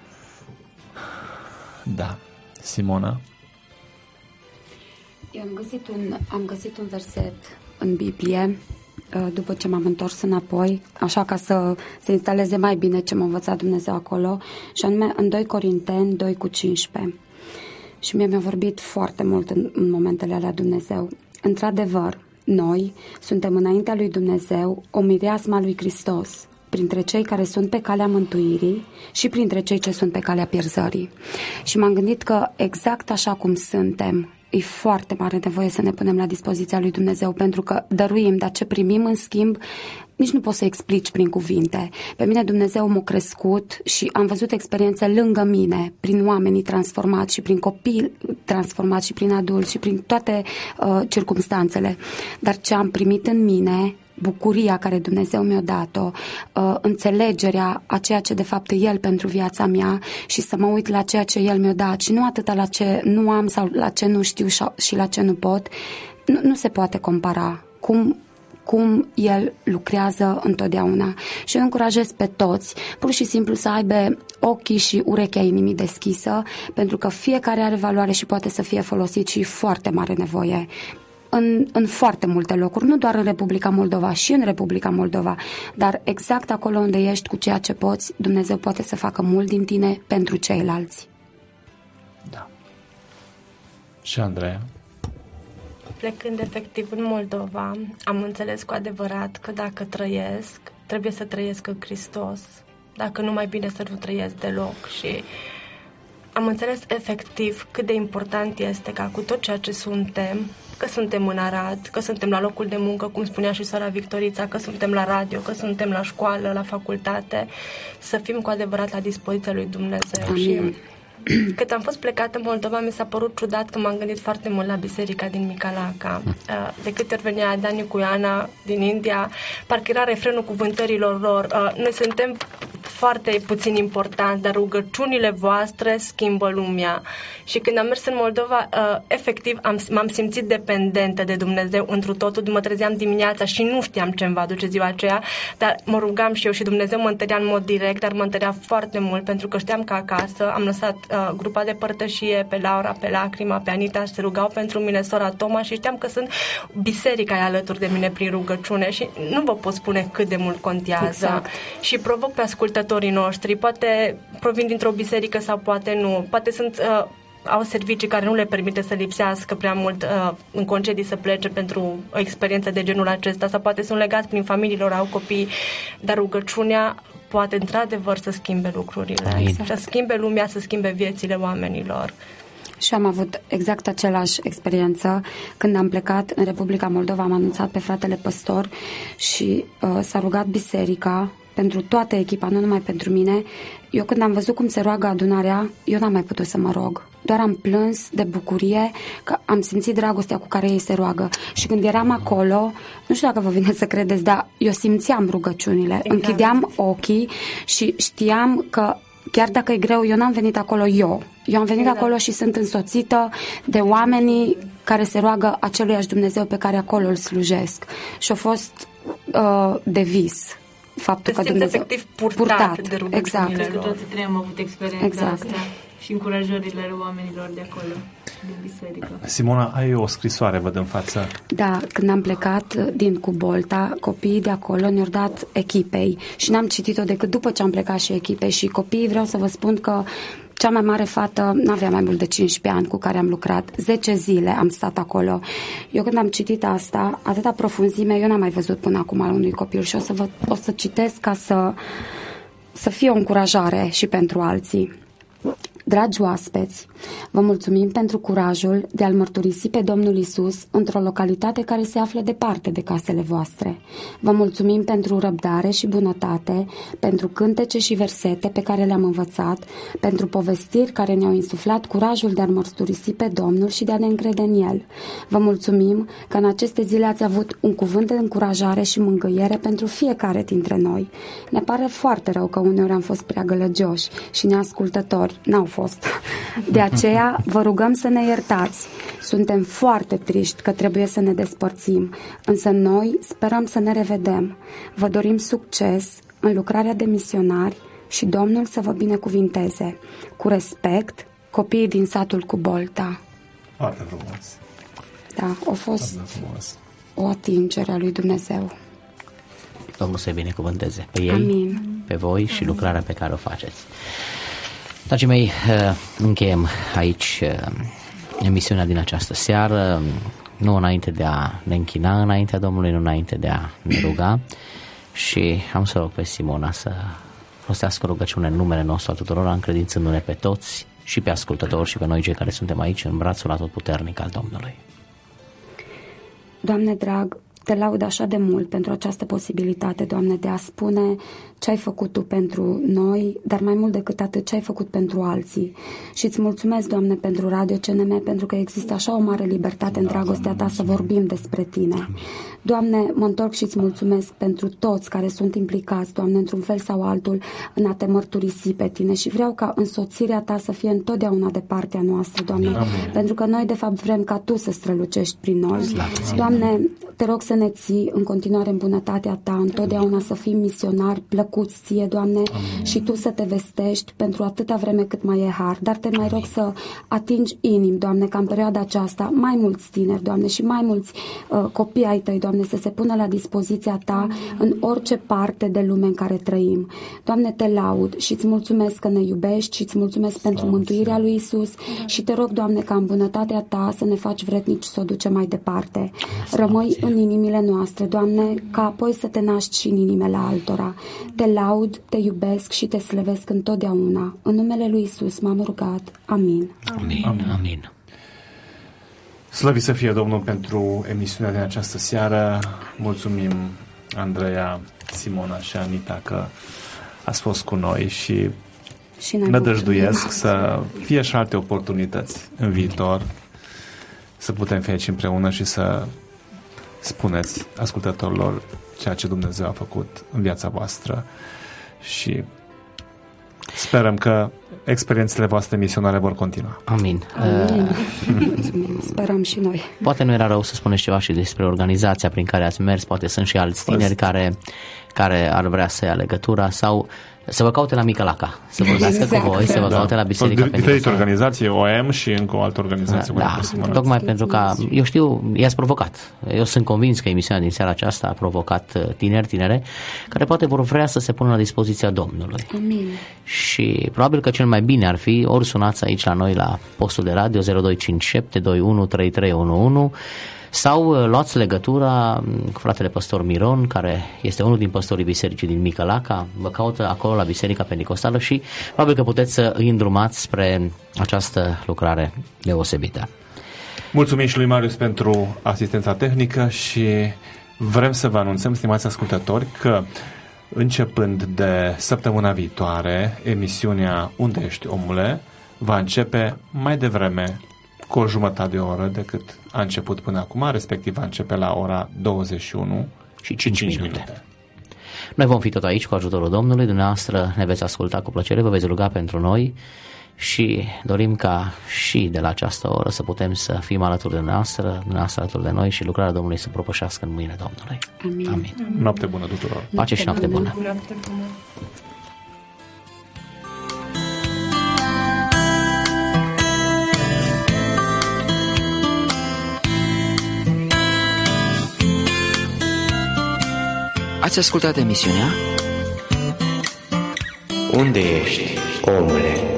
Da. Simona? Eu am găsit un verset în Biblie după ce m-am întors înapoi, așa ca să se instaleze mai bine ce m-a învățat Dumnezeu acolo, și anume în 2 Corinteni 2:15. Și mi-a vorbit foarte mult în momentele alea Dumnezeu. Într-adevăr, noi suntem înaintea lui Dumnezeu o mireasma lui Hristos, printre cei care sunt pe calea mântuirii și printre cei ce sunt pe calea pierzării. Și m-am gândit că exact așa cum suntem, e foarte mare nevoie să ne punem la dispoziția lui Dumnezeu, pentru că dăruim, dar ce primim în schimb nici nu poți să explici prin cuvinte. Pe mine Dumnezeu m-a crescut și am văzut experiențe lângă mine, prin oamenii transformați și prin copii transformați și prin adulți și prin toate circumstanțele. Dar ce am primit în mine, bucuria care Dumnezeu mi-a dat-o, înțelegerea a ceea ce de fapt e El pentru viața mea și să mă uit la ceea ce El mi-a dat și nu atâta la ce nu am sau la ce nu știu și la ce nu pot, nu se poate compara cum El lucrează întotdeauna. Și eu încurajez pe toți pur și simplu să aibă ochii și urechea inimii deschisă, pentru că fiecare are valoare și poate să fie folosit și foarte mare nevoie în foarte multe locuri, nu doar în Republica Moldova, și în Republica Moldova, dar exact acolo unde ești cu ceea ce poți, Dumnezeu poate să facă mult din tine pentru ceilalți. Da. Și Andreea? Plecând efectiv în Moldova, am înțeles cu adevărat că dacă trăiesc, trebuie să trăiesc în Hristos. Dacă nu, mai bine să nu trăiesc deloc. Și am înțeles efectiv cât de important este ca cu tot ceea ce suntem, că suntem în Arad, că suntem la locul de muncă, cum spunea și sora Victorița, că suntem la radio, că suntem la școală, la facultate, să fim cu adevărat la dispoziția lui Dumnezeu. Amin. Și cât am fost plecat în Moldova, mi s-a părut ciudat că m-am gândit foarte mult la biserica din Micalaca. De câte ori venea Dani cu Iana din India, parcă era refrenul cuvântărilor lor. Noi suntem foarte puțin importanți, dar rugăciunile voastre schimbă lumea. Și când am mers în Moldova, efectiv m-am simțit dependentă de Dumnezeu întru totul. Mă trezeam dimineața și nu știam ce îmi va duce ziua aceea, dar mă rugam și eu și Dumnezeu mă întărea în mod direct, dar mă întărea foarte mult, pentru că știam că acasă am lăsat grupa de părtășie, pe Laura, pe Lacrima, pe Anita, se rugau pentru mine, sora Toma, și știam că sunt biserica aia alături de mine prin rugăciune și nu vă pot spune cât de mult contează. Exact. Și provoc pe ascultătorii noștri, poate provin dintr-o biserică sau poate nu, poate sunt... au servicii care nu le permite să lipsească prea mult în concedii, să plece pentru o experiență de genul acesta, sau poate sunt legați prin familiilor, au copii, dar rugăciunea poate într-adevăr să schimbe lucrurile, exact. Să schimbe lumea, să schimbe viețile oamenilor. Și am avut exact același experiență. Când am plecat în Republica Moldova, am anunțat pe fratele păstor și s-a rugat biserica pentru toată echipa, nu numai pentru mine. Eu când am văzut cum se roagă adunarea, eu n-am mai putut să mă rog. Doar am plâns de bucurie că am simțit dragostea cu care ei se roagă. Și când eram acolo, nu știu dacă vă vine să credeți, dar eu simțeam rugăciunile. Exact. Închideam ochii și știam că chiar dacă e greu, eu n-am venit acolo eu. Eu am venit acolo și sunt însoțită de oamenii care se roagă aceluiași Dumnezeu pe care acolo îl slujesc. Și a fost de vis faptul că Dumnezeu efectiv purtat de rugăciunile. Exact. Cred că toți trei am avut experiența asta și încurajările oamenilor de acolo, din biserică. Simona, ai o scrisoare, văd în față. Da, când am plecat din Cubolta, copiii de acolo ne-au dat echipei și n-am citit-o decât după ce am plecat și echipei și copiii, vreau să vă spun că cea mai mare fată n-avea mai mult de 15 ani cu care am lucrat. 10 zile am stat acolo. Eu când am citit asta, atâta profunzime, eu n-am mai văzut până acum al unui copil și o să citesc ca să fie o încurajare și pentru alții. Dragi oaspeți, vă mulțumim pentru curajul de a-L mărturisi pe Domnul Iisus într-o localitate care se află departe de casele voastre. Vă mulțumim pentru răbdare și bunătate, pentru cântece și versete pe care le-am învățat, pentru povestiri care ne-au insuflat curajul de a-L mărturisi pe Domnul și de a ne încrede în El. Vă mulțumim că în aceste zile ați avut un cuvânt de încurajare și mângâiere pentru fiecare dintre noi. Ne pare foarte rău că uneori am fost prea gălăgioși și neascultători. N-au fost. De aceea vă rugăm să ne iertați. Suntem foarte triști că trebuie să ne despărțim, însă noi sperăm să ne revedem. Vă dorim succes în lucrarea de misionari și Domnul să vă binecuvinteze. Cu respect, copiii din satul Cubolta. Foarte frumos. Da, a fost o atingere a lui Dumnezeu. Domnul să-i binecuvânteze pe ei, Amin. Pe voi și lucrarea pe care o faceți. Dragii mei, încheiem aici emisiunea din această seară, nu înainte de a ne închina înaintea Domnului, nu înainte de a ne ruga, și am să rog pe Simona să rostească rugăciune în numele nostru a tuturor, încredințându-ne pe toți și pe ascultători și pe noi cei care suntem aici în brațul atotputernic al Domnului. Doamne drag, te laud așa de mult pentru această posibilitate, Doamne, de a spune ce ai făcut Tu pentru noi, dar mai mult decât atât, ce ai făcut pentru alții. Și îți mulțumesc, Doamne, pentru Radio CNM, pentru că există așa o mare libertate în dragostea Ta să vorbim despre Tine. Doamne, mă întorc și îți mulțumesc pentru toți care sunt implicați, Doamne, într-un fel sau altul, în a Te mărturisi pe Tine, și vreau ca însoțirea Ta să fie întotdeauna de partea noastră, Doamne, pentru că noi, de fapt, vrem ca Tu să strălucești prin noi. Doamne, Te rog să ne ții în continuare în bunătatea Ta, întotdeauna să fim misionari plăcuți Ție, Doamne, și Tu să Te vestești pentru atâta vreme cât mai e har. Dar Te mai rog să atingi inimi, Doamne, ca în perioada aceasta mai mulți tineri, Doamne, și mai mulți copii ai Tăi, Doamne, să se pună la dispoziția Ta în orice parte de lume în care trăim. Doamne, Te laud și îți mulțumesc că ne iubești și îți mulțumesc pentru mântuirea lui Iisus și Te rog, Doamne, ca în bunătatea Ta să ne faci vrednici să o ducem mai departe. Rămâi în inimile noastre, Doamne, ca apoi să Te naști și în inimile altora. Te laud, Te iubesc și Te slăvesc întotdeauna. În numele lui Iisus m-am rugat. Amin. Amin. Amin. Slăvit să fie Domnul pentru emisiunea din această seară. Mulțumim, Andreea, Simona și Anita, că ați fost cu noi și Și noi nădăjduiesc să fie și alte oportunități în viitor, să putem fi aici împreună și să spuneți ascultătorilor ceea ce Dumnezeu a făcut în viața voastră și sperăm că experiențele voastre misionare vor continua. Amin. Sperăm și noi. Poate nu era rău să spuneți ceva și despre organizația prin care ați mers, poate sunt și alți tineri care ar vrea să ia legătura sau să vă caute la Micălaca, să vorbească cu voi, să vă caute la Biserica diferite organizații, OM și încă o altă organizație. Tocmai pentru că, eu știu, i-ați provocat. Eu sunt convins că emisiunea din seara aceasta a provocat tinere, care poate vor vrea să se pună la dispoziția Domnului. Amin. Și probabil că cel mai bine ar fi, ori sunați aici la noi la postul de radio 0257 213311 sau luați legătura cu fratele păstor Miron, care este unul din păstorii bisericii din Micălaca, vă caută acolo la Biserica Pentecostală și probabil că puteți să îi îndrumați spre această lucrare deosebită. Mulțumim și lui Marius pentru asistența tehnică și vrem să vă anunțăm, stimați ascultători, că începând de săptămâna viitoare, emisiunea Unde ești, omule, va începe mai devreme cu o jumătate de oră decât a început până acum, respectiv va începe la ora 21 și 5 minute. Noi vom fi tot aici cu ajutorul Domnului, dumneavoastră ne veți asculta cu plăcere, vă veți ruga pentru noi și dorim ca și de la această oră să putem să fim alături de dumneavoastră alături de noi și lucrarea Domnului să propășească în mâinile Domnului. Amin. Amin. Noapte bună tuturor! Pace și noapte bună! Ați ascultat emisiunea Unde ești, omule?